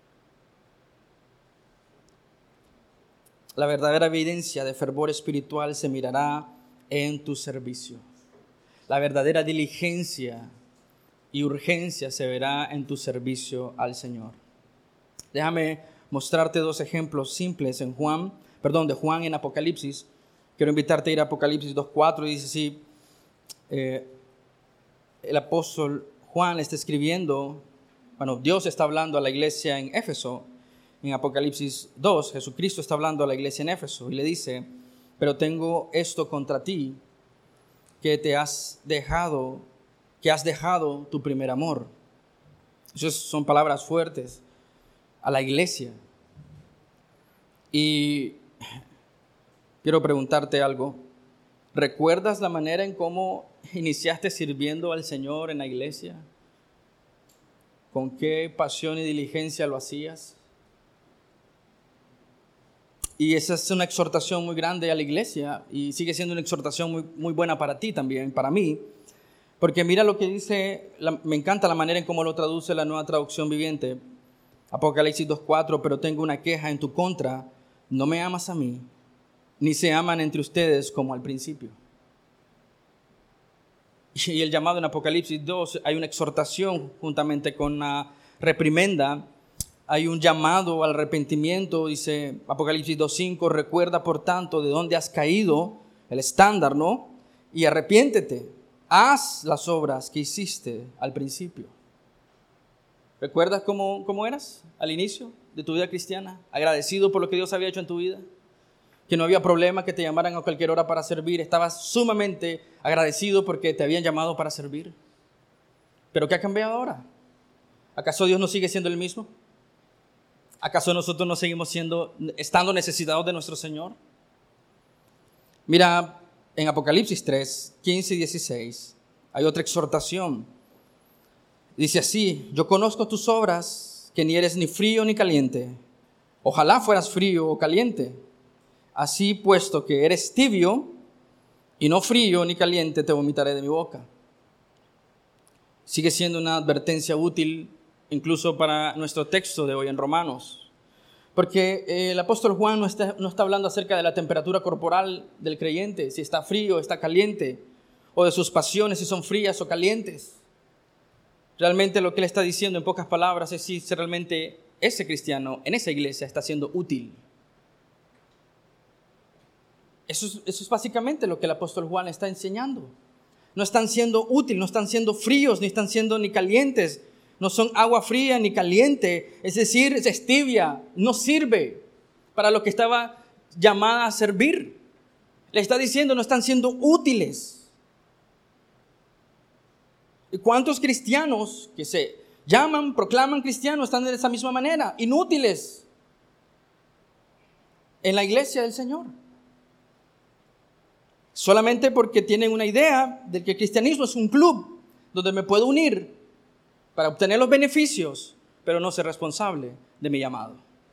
La verdadera evidencia de fervor espiritual se mirará en tu servicio. La verdadera diligencia y urgencia se verá en tu servicio al Señor. Déjame mostrarte dos ejemplos simples en Juan, perdón, de Juan en Apocalipsis. Quiero invitarte a ir a Apocalipsis dos cuatro y dice así, eh, el apóstol Juan está escribiendo, bueno, Dios está hablando a la iglesia en Éfeso. En Apocalipsis dos, Jesucristo está hablando a la iglesia en Éfeso y le dice, pero tengo esto contra ti, que te has dejado, que has dejado tu primer amor. Esas son palabras fuertes a la iglesia. Y quiero preguntarte algo. ¿Recuerdas la manera en cómo iniciaste sirviendo al Señor en la iglesia? ¿Con qué pasión y diligencia lo hacías? Y esa es una exhortación muy grande a la iglesia y sigue siendo una exhortación muy, muy buena para ti también, para mí. Porque mira lo que dice, la, me encanta la manera en cómo lo traduce la Nueva Traducción Viviente. Apocalipsis dos cuatro, pero tengo una queja en tu contra, no me amas a mí, ni se aman entre ustedes como al principio. Y el llamado en Apocalipsis dos, hay una exhortación juntamente con una reprimenda, hay un llamado al arrepentimiento, dice Apocalipsis dos cinco, recuerda por tanto de dónde has caído, el estándar, ¿no? Y arrepiéntete, haz las obras que hiciste al principio. ¿Recuerdas cómo, cómo eras al inicio de tu vida cristiana? Agradecido por lo que Dios había hecho en tu vida. Que no había problema que te llamaran a cualquier hora para servir. Estabas sumamente agradecido porque te habían llamado para servir. ¿Pero qué ha cambiado ahora? ¿Acaso Dios no sigue siendo el mismo? ¿Acaso nosotros no seguimos siendo, estando necesitados de nuestro Señor? Mira, en Apocalipsis tres, quince y dieciséis, hay otra exhortación. Dice así, yo conozco tus obras, que ni eres ni frío ni caliente. Ojalá fueras frío o caliente. Así, puesto que eres tibio y no frío ni caliente, te vomitaré de mi boca. Sigue siendo una advertencia útil incluso para nuestro texto de hoy en Romanos. Porque el apóstol Juan no está, no está hablando acerca de la temperatura corporal del creyente, si está frío o está caliente, o de sus pasiones, si son frías o calientes. Realmente lo que él está diciendo en pocas palabras es si realmente ese cristiano en esa iglesia está siendo útil. Eso es, eso es básicamente lo que el apóstol Juan está enseñando. No están siendo útiles, no están siendo fríos, ni están siendo ni calientes. No son agua fría ni caliente, es decir, es tibia, no sirve para lo que estaba llamada a servir. Le está diciendo, no están siendo útiles. ¿Y cuántos cristianos que se llaman, proclaman cristianos están de esa misma manera, inútiles en la iglesia del Señor? Solamente porque tienen una idea de que el cristianismo es un club donde me puedo unir para obtener los beneficios, pero no ser responsable de mi llamado.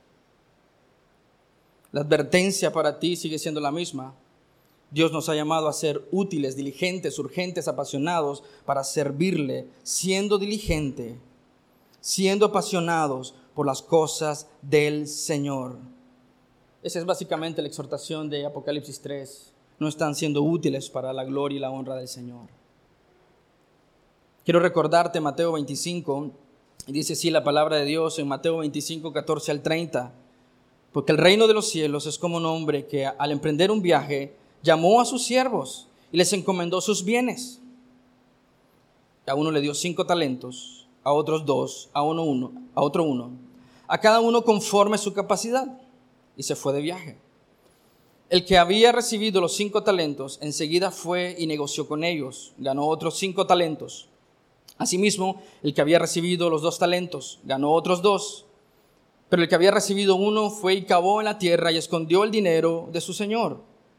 La advertencia para ti sigue siendo la misma. Dios nos ha llamado a ser útiles, diligentes, urgentes, apasionados para servirle, siendo diligente, siendo apasionados por las cosas del Señor. Esa es básicamente la exhortación de Apocalipsis tres. No están siendo útiles para la gloria y la honra del Señor. Quiero recordarte Mateo veinticinco, y dice así la palabra de Dios en Mateo veinticinco, catorce al treinta. Porque el reino de los cielos es como un hombre que al emprender un viaje llamó a sus siervos y les encomendó sus bienes. A uno le dio cinco talentos, a otros dos, a uno uno, a otro uno, a cada uno conforme su capacidad, y se fue de viaje. El que había recibido los cinco talentos enseguida fue y negoció con ellos, ganó otros cinco talentos. Asimismo, el que había recibido los dos talentos ganó otros dos. Pero el que había recibido uno fue y cavó en la tierra y escondió el dinero de su señor.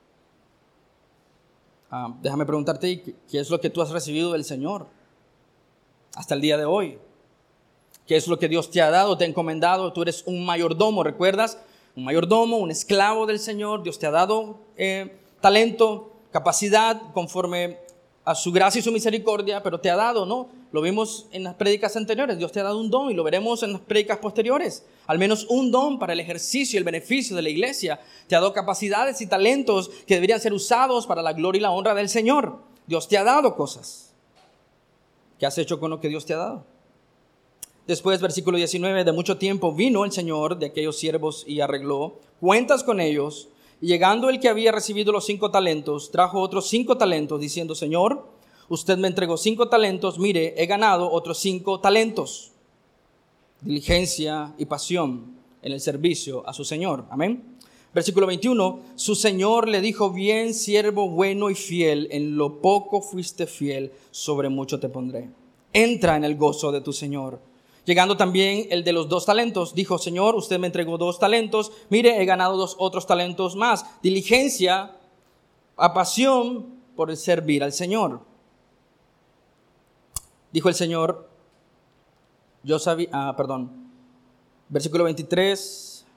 Ah, déjame preguntarte, ¿qué es lo que tú has recibido del Señor hasta el día de hoy? ¿Qué es lo que Dios te ha dado, te ha encomendado? Tú eres un mayordomo, ¿recuerdas? Un mayordomo, un esclavo del Señor. Dios te ha dado eh, talento, capacidad, conforme a su gracia y su misericordia, pero te ha dado, ¿no? Lo vimos en las prédicas anteriores. Dios te ha dado un don y lo veremos en las prédicas posteriores. Al menos un don para el ejercicio y el beneficio de la iglesia. Te ha dado capacidades y talentos que deberían ser usados para la gloria y la honra del Señor. Dios te ha dado cosas. ¿Qué has hecho con lo que Dios te ha dado? Después, versículo diecinueve, de mucho tiempo vino el Señor de aquellos siervos y arregló cuentas con ellos. Y llegando el que había recibido los cinco talentos, trajo otros cinco talentos, diciendo: Señor, usted me entregó cinco talentos, mire, he ganado otros cinco talentos. Diligencia y pasión en el servicio a su Señor. Amén. Versículo veintiuno, su Señor le dijo: bien, siervo bueno y fiel, en lo poco fuiste fiel, sobre mucho te pondré. Entra en el gozo de tu Señor. Llegando también el de los dos talentos, dijo: Señor, usted me entregó dos talentos, mire, he ganado dos otros talentos más. Diligencia, a pasión por el servir al Señor. Dijo el Señor, yo sabía, ah, perdón, versículo veintitrés.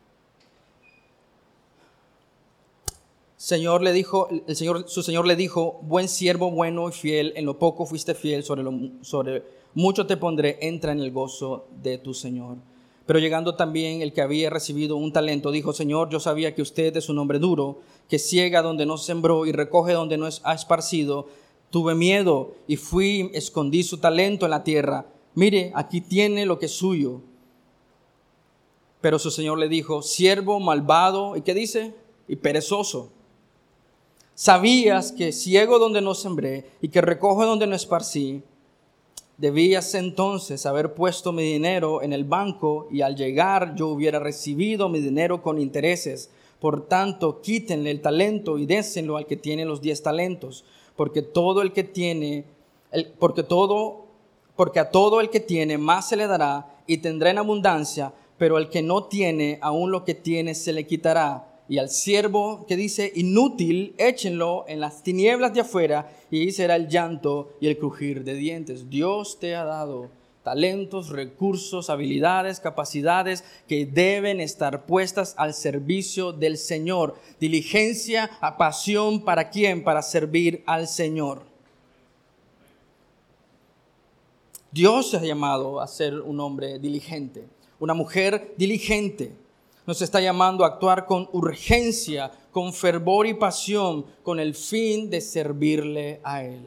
Señor le dijo, el Señor, su Señor le dijo: buen siervo, bueno y fiel, en lo poco fuiste fiel, sobre lo, sobre mucho te pondré, entra en el gozo de tu Señor. Pero llegando también el que había recibido un talento, dijo: Señor, yo sabía que usted es un hombre duro, que ciega donde no sembró y recoge donde no ha esparcido. Tuve miedo y fui, escondí su talento en la tierra. Mire, aquí tiene lo que es suyo. Pero su Señor le dijo: siervo malvado, ¿y qué dice? Y perezoso. Sabías que ciego donde no sembré y que recojo donde no esparcí. Debías entonces haber puesto mi dinero en el banco y al llegar yo hubiera recibido mi dinero con intereses. Por tanto, quítenle el talento y désenlo al que tiene los diez talentos, porque todo el que tiene, el, porque todo, porque a todo el que tiene más se le dará y tendrá en abundancia, pero al que no tiene, aún lo que tiene se le quitará. Y al siervo que dice inútil, échenlo en las tinieblas de afuera, y ahí será el llanto y el crujir de dientes. Dios te ha dado talentos, recursos, habilidades, capacidades que deben estar puestas al servicio del Señor. Diligencia, a pasión, ¿para quién? Para servir al Señor. Dios se ha llamado a ser un hombre diligente, una mujer diligente. Nos está llamando a actuar con urgencia, con fervor y pasión, con el fin de servirle a Él.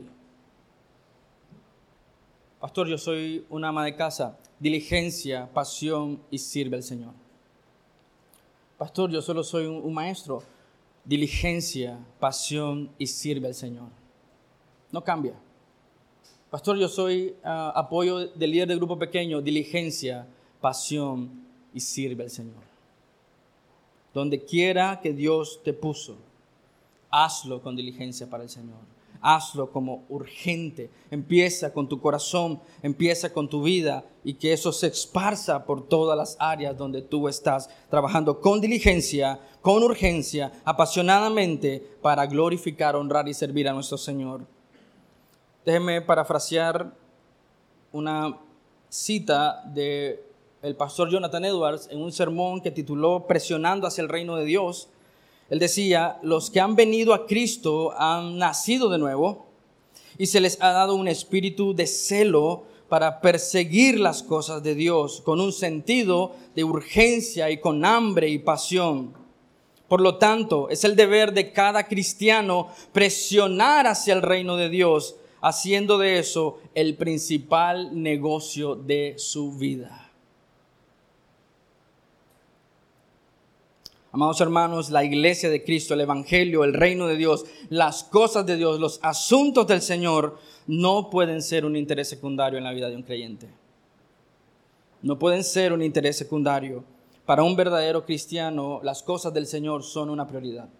Pastor, yo soy una ama de casa. Diligencia, pasión y sirve al Señor. Pastor, yo solo soy un, un maestro. Diligencia, pasión y sirve al Señor. No cambia. Pastor, yo soy uh, apoyo del líder del grupo pequeño. Diligencia, pasión y sirve al Señor. Donde quiera que Dios te puso, hazlo con diligencia para el Señor. Hazlo como urgente. Empieza con tu corazón, empieza con tu vida y que eso se esparza por todas las áreas donde tú estás trabajando con diligencia, con urgencia, apasionadamente para glorificar, honrar y servir a nuestro Señor. Déjenme parafrasear una cita de el pastor Jonathan Edwards en un sermón que tituló Presionando hacia el reino de Dios. Él decía: los que han venido a Cristo han nacido de nuevo y se les ha dado un espíritu de celo para perseguir las cosas de Dios con un sentido de urgencia y con hambre y pasión. Por lo tanto, es el deber de cada cristiano presionar hacia el reino de Dios, haciendo de eso el principal negocio de su vida. Amados hermanos, la iglesia de Cristo, el evangelio, el reino de Dios, las cosas de Dios, los asuntos del Señor no pueden ser un interés secundario en la vida de un creyente. No pueden ser un interés secundario. Para un verdadero cristiano, las cosas del Señor son una prioridad.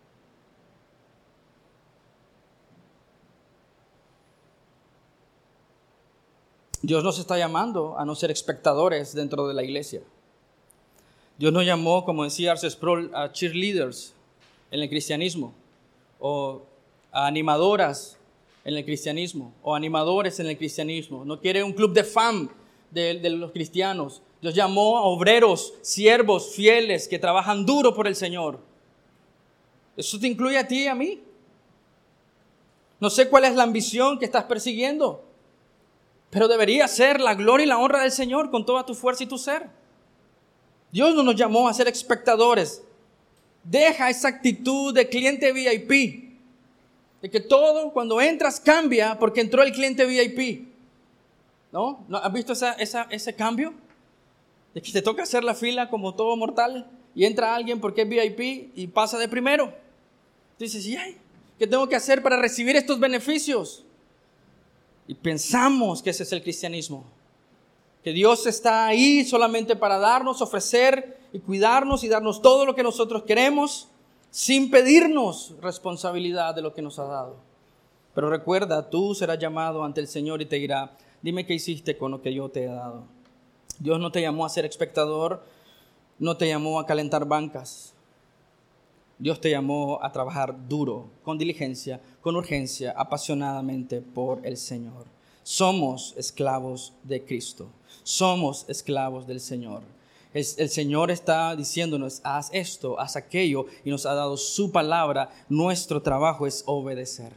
Dios nos está llamando a no ser espectadores dentro de la iglesia. Dios nos llamó, como decía R C Sproul, a cheerleaders en el cristianismo, o a animadoras en el cristianismo, o animadores en el cristianismo. No quiere un club de fan de, de los cristianos. Dios llamó a obreros, siervos, fieles, que trabajan duro por el Señor. Eso te incluye a ti y a mí. No sé cuál es la ambición que estás persiguiendo, pero debería ser la gloria y la honra del Señor con toda tu fuerza y tu ser. Dios no nos llamó a ser espectadores. Deja esa actitud de cliente V I P, de que todo cuando entras cambia porque entró el cliente V I P. ¿No? ¿No has visto esa, esa, ese cambio? De que te toca hacer la fila como todo mortal y entra alguien porque es V I P y pasa de primero. Tú dices, ay, ¿qué tengo que hacer para recibir estos beneficios? Y pensamos que ese es el cristianismo. Que Dios está ahí solamente para darnos, ofrecer y cuidarnos y darnos todo lo que nosotros queremos sin pedirnos responsabilidad de lo que nos ha dado. Pero recuerda, tú serás llamado ante el Señor y te dirá, dime qué hiciste con lo que yo te he dado. Dios no te llamó a ser espectador, no te llamó a calentar bancas. Dios te llamó a trabajar duro, con diligencia, con urgencia, apasionadamente por el Señor. Somos esclavos de Cristo. Somos esclavos del Señor. El, el Señor está diciéndonos, haz esto, haz aquello, y nos ha dado su palabra. Nuestro trabajo es obedecer.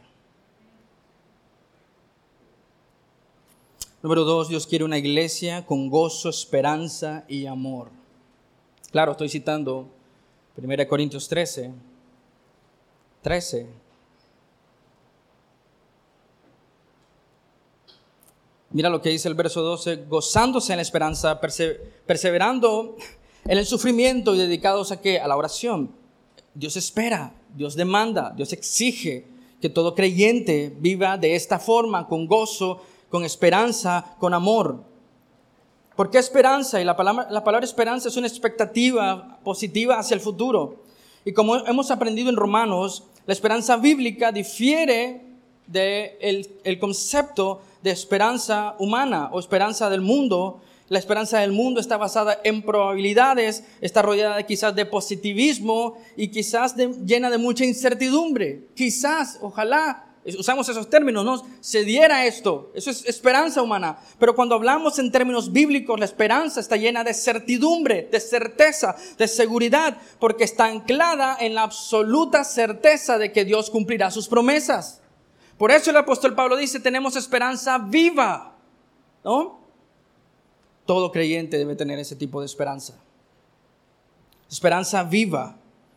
Número dos, Dios quiere una iglesia con gozo, esperanza y amor. Claro, estoy citando primera Corintios trece, trece. Mira lo que dice el verso doce, gozándose en la esperanza, perse- perseverando en el sufrimiento y dedicados a ¿qué? A la oración. Dios espera, Dios demanda, Dios exige que todo creyente viva de esta forma, con gozo, con esperanza, con amor. ¿Por qué esperanza? Y la palabra, la palabra esperanza es una expectativa positiva hacia el futuro. Y como hemos aprendido en Romanos, la esperanza bíblica difiere del el concepto de esperanza humana o esperanza del mundo. La esperanza del mundo está basada en probabilidades, está rodeada de, quizás de positivismo y quizás de, llena de mucha incertidumbre. Quizás, ojalá, usamos esos términos, ¿no? Se diera esto, eso es esperanza humana. Pero cuando hablamos en términos bíblicos, la esperanza está llena de certidumbre, de certeza, de seguridad, porque está anclada en la absoluta certeza de que Dios cumplirá sus promesas. Por eso el apóstol Pablo dice, tenemos esperanza viva, ¿no? Todo creyente debe tener ese tipo de esperanza. Esperanza viva.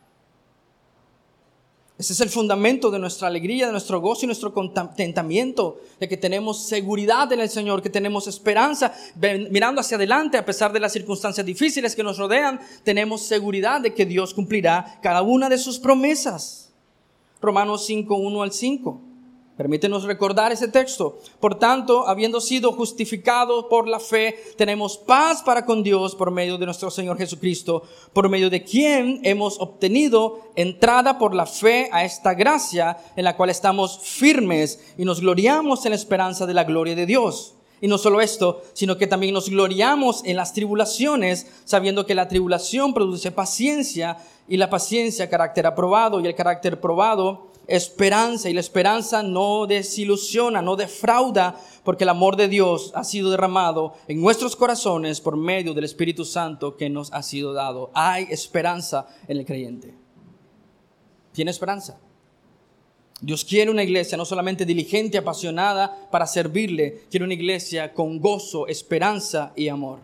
Ese es el fundamento de nuestra alegría, de nuestro gozo y nuestro contentamiento, de que tenemos seguridad en el Señor, que tenemos esperanza, mirando hacia adelante a pesar de las circunstancias difíciles que nos rodean, tenemos seguridad de que Dios cumplirá cada una de sus promesas. Romanos cinco, uno al cinco. Permítenos recordar ese texto. Por tanto, habiendo sido justificados por la fe, tenemos paz para con Dios por medio de nuestro Señor Jesucristo, por medio de quien hemos obtenido entrada por la fe a esta gracia en la cual estamos firmes y nos gloriamos en la esperanza de la gloria de Dios. Y no solo esto, sino que también nos gloriamos en las tribulaciones, sabiendo que la tribulación produce paciencia y la paciencia carácter aprobado y el carácter probado esperanza, y la esperanza no desilusiona, no defrauda, porque el amor de Dios ha sido derramado en nuestros corazones por medio del Espíritu Santo que nos ha sido dado. Hay esperanza en el creyente. Tiene esperanza. Dios quiere una iglesia no solamente diligente, apasionada para servirle, quiere una iglesia con gozo, esperanza y amor.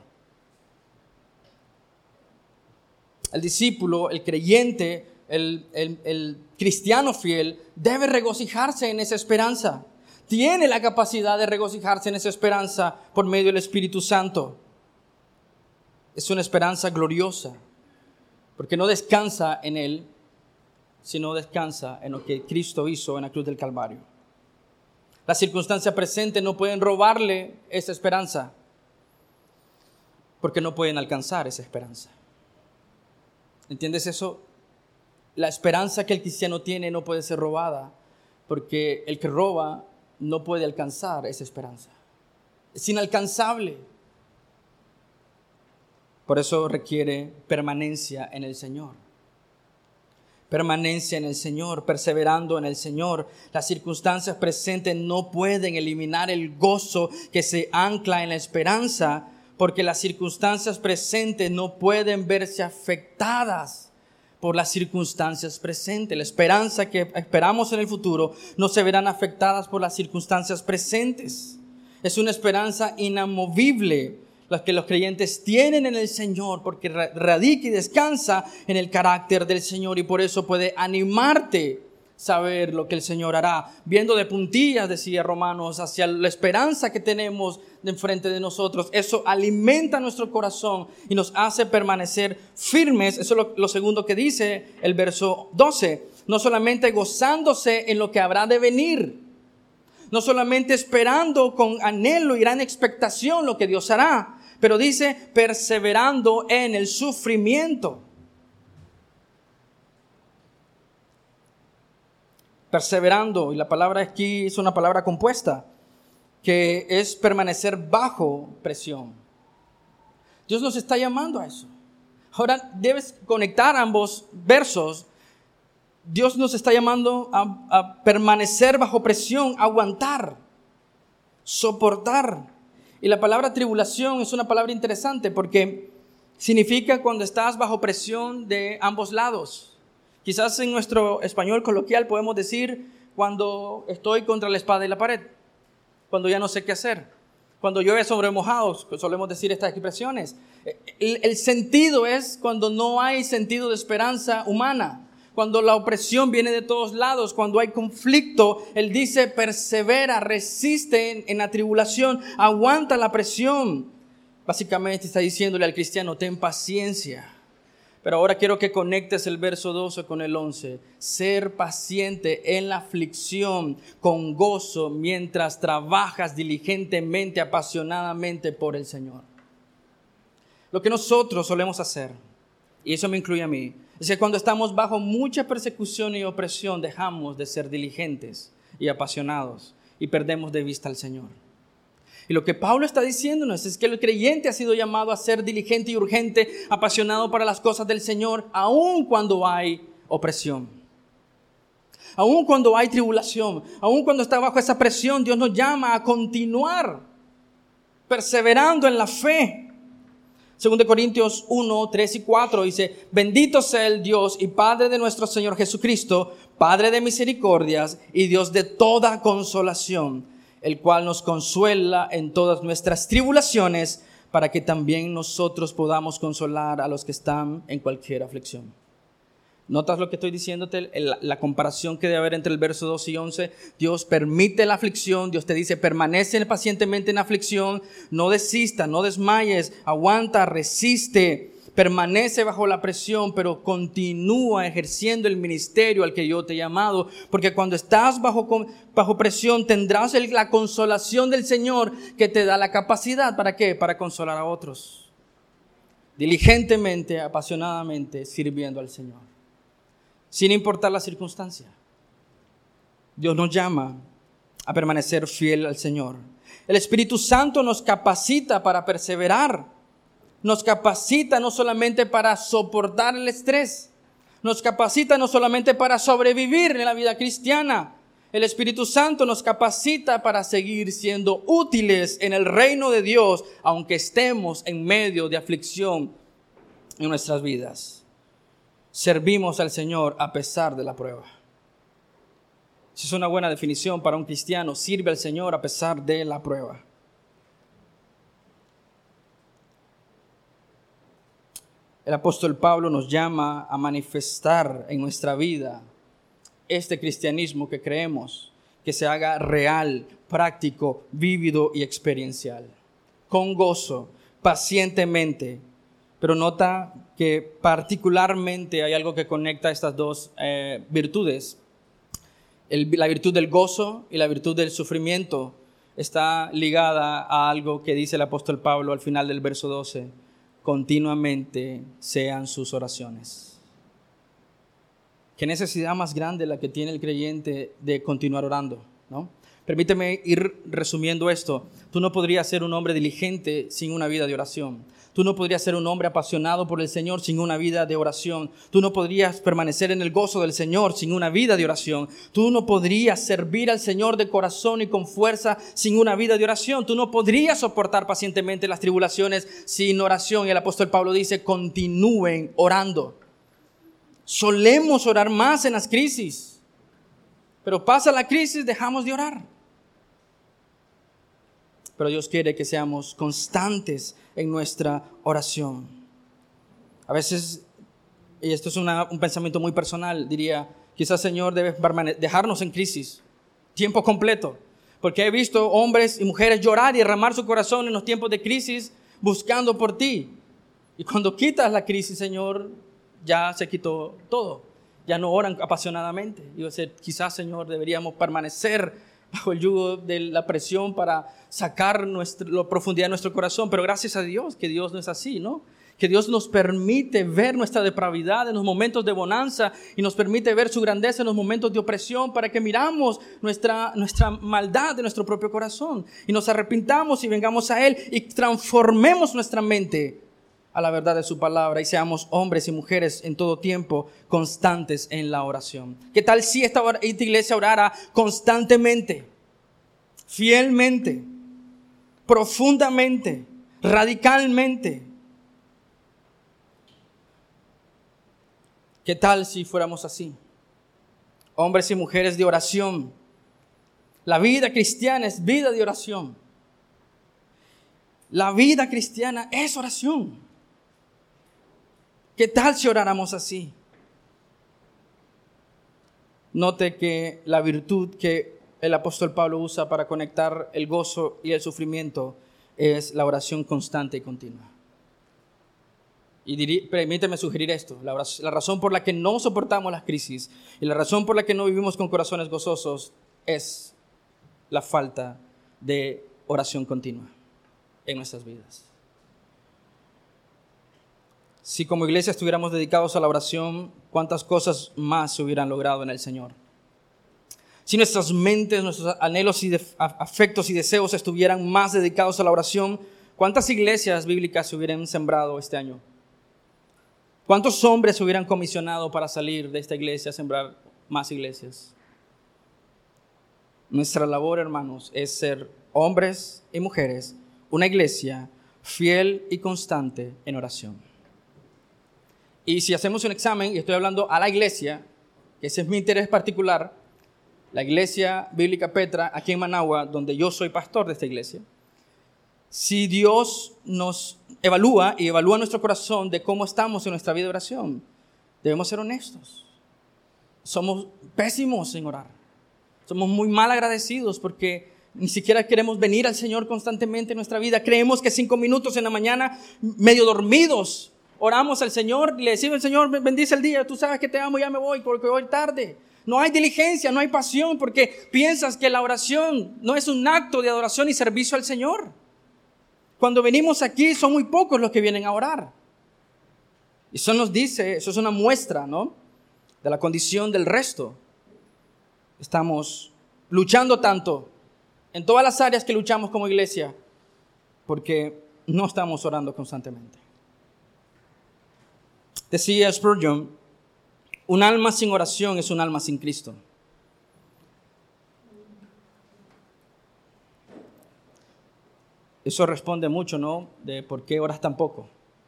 El discípulo, el creyente, El, el, el cristiano fiel debe regocijarse en esa esperanza. Tiene la capacidad de regocijarse en esa esperanza por medio del Espíritu Santo. Es una esperanza gloriosa, porque no descansa en Él, sino descansa en lo que Cristo hizo en la cruz del Calvario. Las circunstancias presentes no pueden robarle esa esperanza, porque no pueden alcanzar esa esperanza. ¿Entiendes eso? La esperanza que el cristiano tiene no puede ser robada, porque el que roba no puede alcanzar esa esperanza. Es inalcanzable. Por eso requiere permanencia en el Señor. Permanencia en el Señor, perseverando en el Señor. Las circunstancias presentes no pueden eliminar el gozo que se ancla en la esperanza, porque las circunstancias presentes no pueden verse afectadas por las circunstancias presentes. La esperanza que esperamos en el futuro no se verán afectadas por las circunstancias presentes. Es una esperanza inamovible la que los creyentes tienen en el Señor, porque radica y descansa en el carácter del Señor, y por eso puede animarte saber lo que el Señor hará, viendo de puntillas, decía Romanos, hacia la esperanza que tenemos de enfrente de nosotros. Eso alimenta nuestro corazón y nos hace permanecer firmes. Eso es lo, lo segundo que dice el verso doce. No solamente gozándose en lo que habrá de venir, no solamente esperando con anhelo y gran expectación lo que Dios hará, pero dice perseverando en el sufrimiento. Perseverando, y la palabra aquí es una palabra compuesta, que es permanecer bajo presión. Dios nos está llamando a eso. Ahora debes conectar ambos versos. Dios nos está llamando a, a permanecer bajo presión, aguantar, soportar. Y la palabra tribulación es una palabra interesante porque significa cuando estás bajo presión de ambos lados. Quizás en nuestro español coloquial podemos decir cuando estoy contra la espada y la pared, cuando ya no sé qué hacer, cuando llueve sobre mojados, solemos decir estas expresiones. El, el sentido es cuando no hay sentido de esperanza humana, cuando la opresión viene de todos lados, cuando hay conflicto. Él dice persevera, resiste en, en la tribulación, aguanta la presión. Básicamente está diciéndole al cristiano, ten paciencia. Pero ahora quiero que conectes el verso doce con el once. Ser paciente en la aflicción con gozo mientras trabajas diligentemente, apasionadamente por el Señor. Lo que nosotros solemos hacer, y eso me incluye a mí, es que cuando estamos bajo mucha persecución y opresión dejamos de ser diligentes y apasionados y perdemos de vista al Señor. Y lo que Pablo está diciéndonos es que el creyente ha sido llamado a ser diligente y urgente, apasionado para las cosas del Señor, aun cuando hay opresión, aun cuando hay tribulación, aun cuando está bajo esa presión. Dios nos llama a continuar perseverando en la fe. Según Corintios uno, tres y cuatro dice, bendito sea el Dios y Padre de nuestro Señor Jesucristo, Padre de misericordias y Dios de toda consolación, el cual nos consuela en todas nuestras tribulaciones, para que también nosotros podamos consolar a los que están en cualquier aflicción. ¿Notas lo que estoy diciéndote? La, la comparación que debe haber entre el verso doce y once. Dios permite la aflicción. Dios te dice, permanece pacientemente en aflicción. No desista, no desmayes. Aguanta, resiste. Permanece bajo la presión, pero continúa ejerciendo el ministerio al que yo te he llamado. Porque cuando estás bajo, bajo presión, tendrás el, la consolación del Señor, que te da la capacidad. ¿Para qué? Para consolar a otros. Diligentemente, apasionadamente, sirviendo al Señor. Sin importar la circunstancia. Dios nos llama a permanecer fiel al Señor. El Espíritu Santo nos capacita para perseverar. Nos capacita no solamente para soportar el estrés. Nos capacita no solamente para sobrevivir en la vida cristiana. El Espíritu Santo nos capacita para seguir siendo útiles en el reino de Dios, aunque estemos en medio de aflicción en nuestras vidas. Servimos al Señor a pesar de la prueba. Esa es una buena definición para un cristiano. Sirve al Señor a pesar de la prueba. El apóstol Pablo nos llama a manifestar en nuestra vida este cristianismo que creemos, que se haga real, práctico, vívido y experiencial. Con gozo, pacientemente, Pero nota que particularmente hay algo que conecta estas dos eh, virtudes. El, la virtud del gozo y la virtud del sufrimiento está ligada a algo que dice el apóstol Pablo al final del verso doce. Continuamente sean sus oraciones. ¿Qué necesidad más grande la que tiene el creyente de continuar orando, ¿no? Permíteme ir resumiendo esto. Tú no podrías ser un hombre diligente sin una vida de oración. Tú no podrías ser un hombre apasionado por el Señor sin una vida de oración. Tú no podrías permanecer en el gozo del Señor sin una vida de oración. Tú no podrías servir al Señor de corazón y con fuerza sin una vida de oración. Tú no podrías soportar pacientemente las tribulaciones sin oración. Y el apóstol Pablo dice, continúen orando. Solemos orar más en las crisis, pero pasa la crisis, dejamos de orar. Pero Dios quiere que seamos constantes en nuestra oración. A veces, y esto es una, un pensamiento muy personal, diría, quizás Señor debe dejarnos en crisis, tiempo completo, porque he visto hombres y mujeres llorar y derramar su corazón en los tiempos de crisis buscando por ti. Y cuando quitas la crisis, Señor, ya se quitó todo. Ya no oran apasionadamente. Y yo sé, quizás, Señor, deberíamos permanecer bajo el yugo de la presión para sacar nuestra, la profundidad de nuestro corazón. Pero gracias a Dios que Dios no es así, ¿no? Que Dios nos permite ver nuestra depravidad en los momentos de bonanza y nos permite ver su grandeza en los momentos de opresión para que miramos nuestra, nuestra maldad de nuestro propio corazón y nos arrepintamos y vengamos a Él y transformemos nuestra mente a la verdad de su palabra y seamos hombres y mujeres en todo tiempo constantes en la oración. ¿Qué tal si esta, esta iglesia orara constantemente, fielmente, profundamente, radicalmente? ¿Qué tal si fuéramos así? Hombres y mujeres de oración. La vida cristiana es vida de oración. La vida cristiana es oración. ¿Qué tal si oráramos así? Note que la virtud que el apóstol Pablo usa para conectar el gozo y el sufrimiento es la oración constante y continua. Y dirí, permíteme sugerir esto, la, oración, la razón por la que no soportamos las crisis y la razón por la que no vivimos con corazones gozosos es la falta de oración continua en nuestras vidas. Si como iglesia estuviéramos dedicados a la oración, ¿cuántas cosas más se hubieran logrado en el Señor? Si nuestras mentes, nuestros anhelos y de, afectos y deseos estuvieran más dedicados a la oración, ¿cuántas iglesias bíblicas se hubieran sembrado este año? ¿Cuántos hombres se hubieran comisionado para salir de esta iglesia a sembrar más iglesias? Nuestra labor, hermanos, es ser hombres y mujeres, una iglesia fiel y constante en oración. Y si hacemos un examen, y estoy hablando a la iglesia, que ese es mi interés particular, la iglesia bíblica Petra, aquí en Managua, donde yo soy pastor de esta iglesia, si Dios nos evalúa y evalúa nuestro corazón de cómo estamos en nuestra vida de oración, debemos ser honestos. Somos pésimos en orar. Somos muy mal agradecidos porque ni siquiera queremos venir al Señor constantemente en nuestra vida. Creemos que cinco minutos en la mañana, medio dormidos, oramos al Señor y le decimos al Señor, bendice el día, tú sabes que te amo, ya me voy porque voy tarde. No hay diligencia, no hay pasión porque piensas que la oración no es un acto de adoración y servicio al Señor. Cuando venimos aquí son muy pocos los que vienen a orar. Y eso nos dice, eso es una muestra, ¿no?, de la condición del resto. Estamos luchando tanto en todas las áreas que luchamos como iglesia porque no estamos orando constantemente. Decía Spurgeon, un alma sin oración es un alma sin Cristo. Eso responde mucho, ¿no?, de por qué oras tan poco.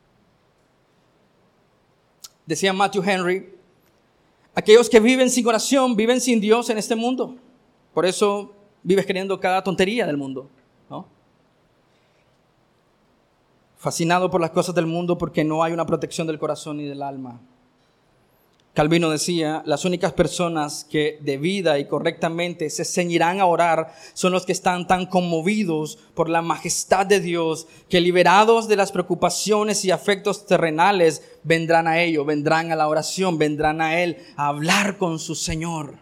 Decía Matthew Henry, aquellos que viven sin oración viven sin Dios en este mundo. Por eso vives creyendo cada tontería del mundo, ¿no? Fascinado por las cosas del mundo porque no hay una protección del corazón y del alma. Calvino decía, las únicas personas que debida y correctamente se ceñirán a orar son los que están tan conmovidos por la majestad de Dios que, liberados de las preocupaciones y afectos terrenales, vendrán a ello, vendrán a la oración, vendrán a Él a hablar con su Señor.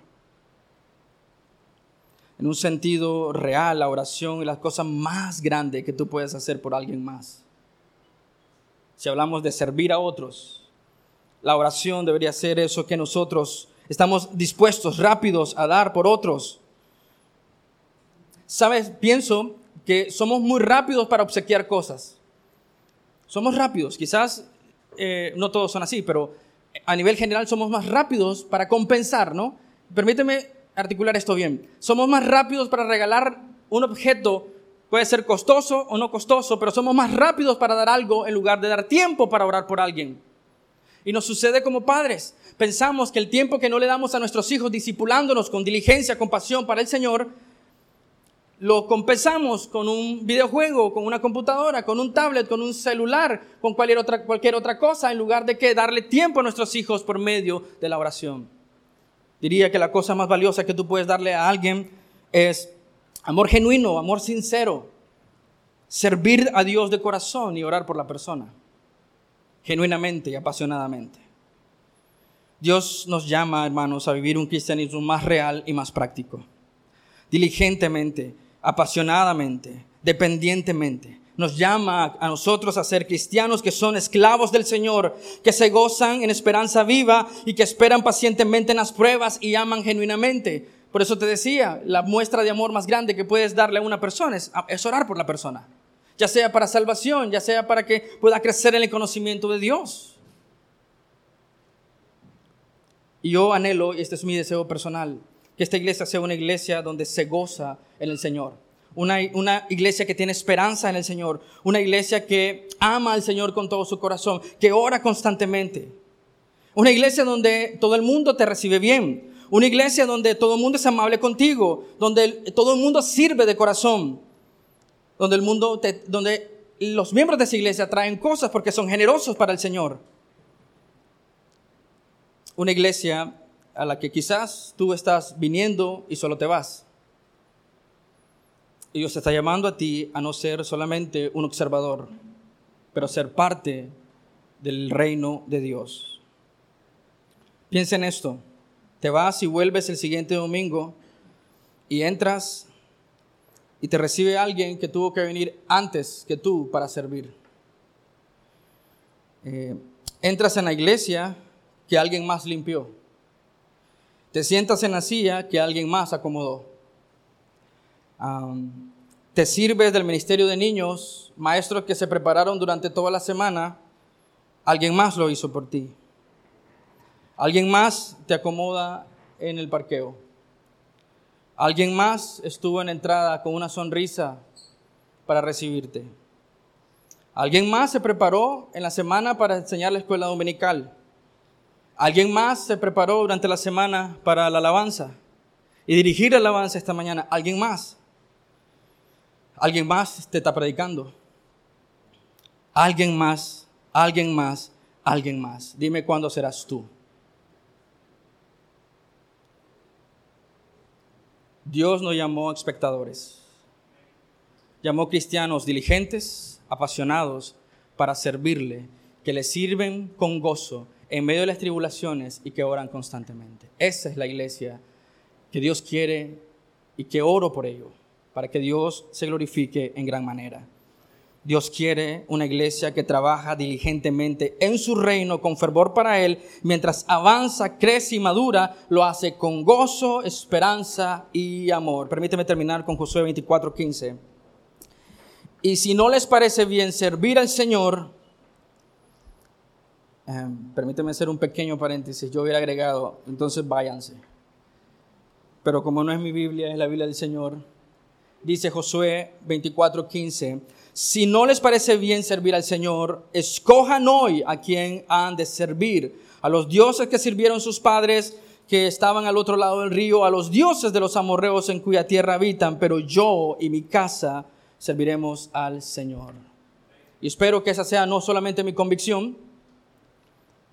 En un sentido real, la oración es la cosa más grande que tú puedes hacer por alguien más. Si hablamos de servir a otros, la oración debería ser eso que nosotros estamos dispuestos, rápidos a dar por otros. ¿Sabes? Pienso que somos muy rápidos para obsequiar cosas. Somos rápidos. Quizás eh, no todos son así, pero a nivel general somos más rápidos para compensar, ¿no? Permíteme articular esto bien. Somos más rápidos para regalar un objeto, puede ser costoso o no costoso, pero somos más rápidos para dar algo en lugar de dar tiempo para orar por alguien. Y nos sucede como padres. Pensamos que el tiempo que no le damos a nuestros hijos discipulándonos con diligencia, con pasión para el Señor, lo compensamos con un videojuego, con una computadora, con un tablet, con un celular, con cualquier otra, cualquier otra cosa, en lugar de que darle tiempo a nuestros hijos por medio de la oración. Diría que la cosa más valiosa que tú puedes darle a alguien es amor genuino, amor sincero, servir a Dios de corazón y orar por la persona. Genuinamente y apasionadamente. Dios nos llama, hermanos, a vivir un cristianismo más real y más práctico. Diligentemente, apasionadamente, dependientemente. Nos llama a nosotros a ser cristianos que son esclavos del Señor, que se gozan en esperanza viva y que esperan pacientemente en las pruebas y aman genuinamente. Por eso te decía, la muestra de amor más grande que puedes darle a una persona es, es orar por la persona. Ya sea para salvación, ya sea para que pueda crecer en el conocimiento de Dios. Y yo anhelo, y este es mi deseo personal, que esta iglesia sea una iglesia donde se goza en el Señor. Una, una iglesia que tiene esperanza en el Señor. Una iglesia que ama al Señor con todo su corazón, que ora constantemente. Una iglesia donde todo el mundo te recibe bien. Una iglesia donde todo el mundo es amable contigo, donde el, todo el mundo sirve de corazón. Donde el mundo, te, donde los miembros de esa iglesia traen cosas porque son generosos para el Señor. Una iglesia a la que quizás tú estás viniendo y solo te vas. Y Dios te está llamando a ti a no ser solamente un observador, pero ser parte del reino de Dios. Piensa en esto. Te vas y vuelves el siguiente domingo y entras y te recibe alguien que tuvo que venir antes que tú para servir. Eh, entras en la iglesia que alguien más limpió. Te sientas en la silla que alguien más acomodó. Um, te sirves del ministerio de niños, maestros que se prepararon durante toda la semana. Alguien más lo hizo por ti. Alguien más te acomoda en el parqueo. Alguien más estuvo en la entrada con una sonrisa para recibirte. Alguien más se preparó en la semana para enseñar la escuela dominical. Alguien más se preparó durante la semana para la alabanza y dirigir la alabanza esta mañana. Alguien más. Alguien más te está predicando. Alguien más, alguien más, alguien más. Dime cuándo serás tú. Dios no llamó espectadores. Llamó cristianos diligentes, apasionados para servirle, que le sirven con gozo en medio de las tribulaciones y que oran constantemente. Esa es la iglesia que Dios quiere y que oro por ello, para que Dios se glorifique en gran manera. Dios quiere una iglesia que trabaja diligentemente en su reino con fervor para Él, mientras avanza, crece y madura, lo hace con gozo, esperanza y amor. Permíteme terminar con Josué veinticuatro quince. Y si no les parece bien servir al Señor, eh, permíteme hacer un pequeño paréntesis, yo hubiera agregado, entonces váyanse. Pero como no es mi Biblia, es la Biblia del Señor, dice Josué veinticuatro quince, si no les parece bien servir al Señor, escojan hoy a quien han de servir, a los dioses que sirvieron sus padres que estaban al otro lado del río, a los dioses de los amorreos en cuya tierra habitan, pero yo y mi casa serviremos al Señor. Y espero que esa sea no solamente mi convicción,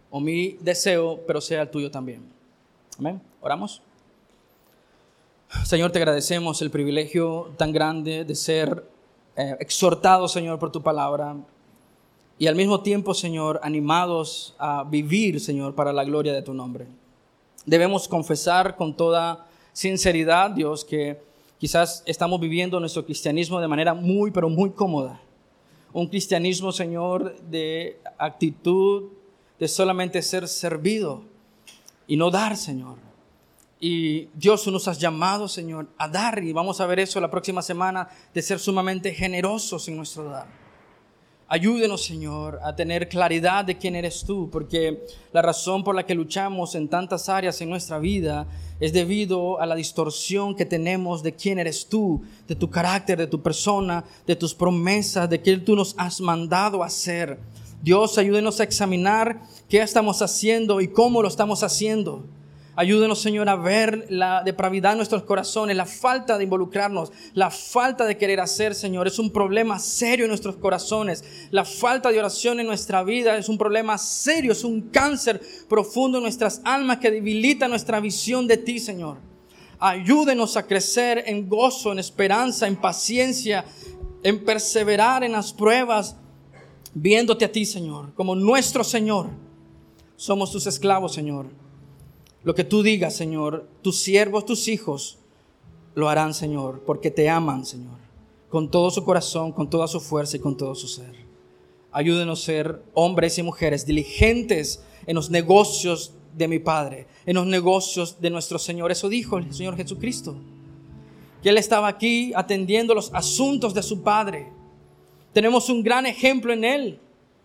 o mi deseo, pero sea el tuyo también. Amén. Oramos. Señor, te agradecemos el privilegio tan grande de ser eh, exhortados, Señor, por tu palabra. Y al mismo tiempo, Señor, animados a vivir, Señor, para la gloria de tu nombre. Debemos confesar con toda sinceridad, Dios, que quizás estamos viviendo nuestro cristianismo de manera muy, pero muy cómoda. Un cristianismo, Señor, de actitud de solamente ser servido y no dar, Señor. Y Dios, tú nos has llamado, Señor, a dar, y vamos a ver eso la próxima semana, de ser sumamente generosos en nuestro dar. Ayúdenos, Señor, a tener claridad de quién eres tú, porque la razón por la que luchamos en tantas áreas en nuestra vida es debido a la distorsión que tenemos de quién eres tú, de tu carácter, de tu persona, de tus promesas, de qué tú nos has mandado a hacer. Dios, ayúdenos a examinar qué estamos haciendo y cómo lo estamos haciendo. Ayúdenos, Señor, a ver la depravidad en nuestros corazones, la falta de involucrarnos, la falta de querer hacer, Señor. Es un problema serio en nuestros corazones. La falta de oración en nuestra vida es un problema serio, es un cáncer profundo en nuestras almas que debilita nuestra visión de ti, Señor. Ayúdenos a crecer en gozo, en esperanza, en paciencia, en perseverar en las pruebas, viéndote a ti, Señor, como nuestro Señor. Somos tus esclavos, Señor. Lo que tú digas, Señor, tus siervos, tus hijos, lo harán, Señor, porque te aman, Señor, con todo su corazón, con toda su fuerza y con todo su ser. Ayúdenos a ser hombres y mujeres diligentes en los negocios de mi Padre, en los negocios de nuestro Señor. Eso dijo el Señor Jesucristo, que Él estaba aquí atendiendo los asuntos de su Padre. Tenemos un gran ejemplo en Él.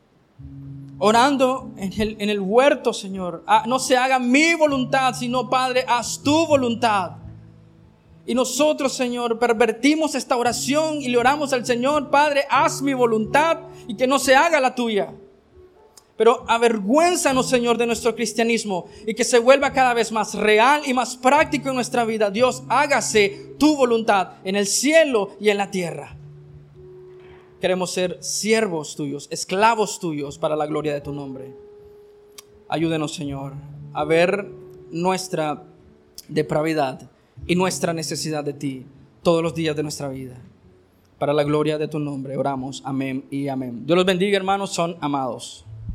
Orando en el, en el huerto, Señor. Ah, no se haga mi voluntad, sino, Padre, haz tu voluntad. Y nosotros, Señor, pervertimos esta oración y le oramos al Señor, Padre, haz mi voluntad y que no se haga la tuya. Pero avergüénzanos, Señor, de nuestro cristianismo y que se vuelva cada vez más real y más práctico en nuestra vida. Dios, hágase tu voluntad en el cielo y en la tierra. Queremos ser siervos tuyos, esclavos tuyos para la gloria de tu nombre. Ayúdenos, Señor, a ver nuestra depravidad y nuestra necesidad de ti todos los días de nuestra vida. Para la gloria de tu nombre oramos. Amén y amén. Dios los bendiga, hermanos, son amados.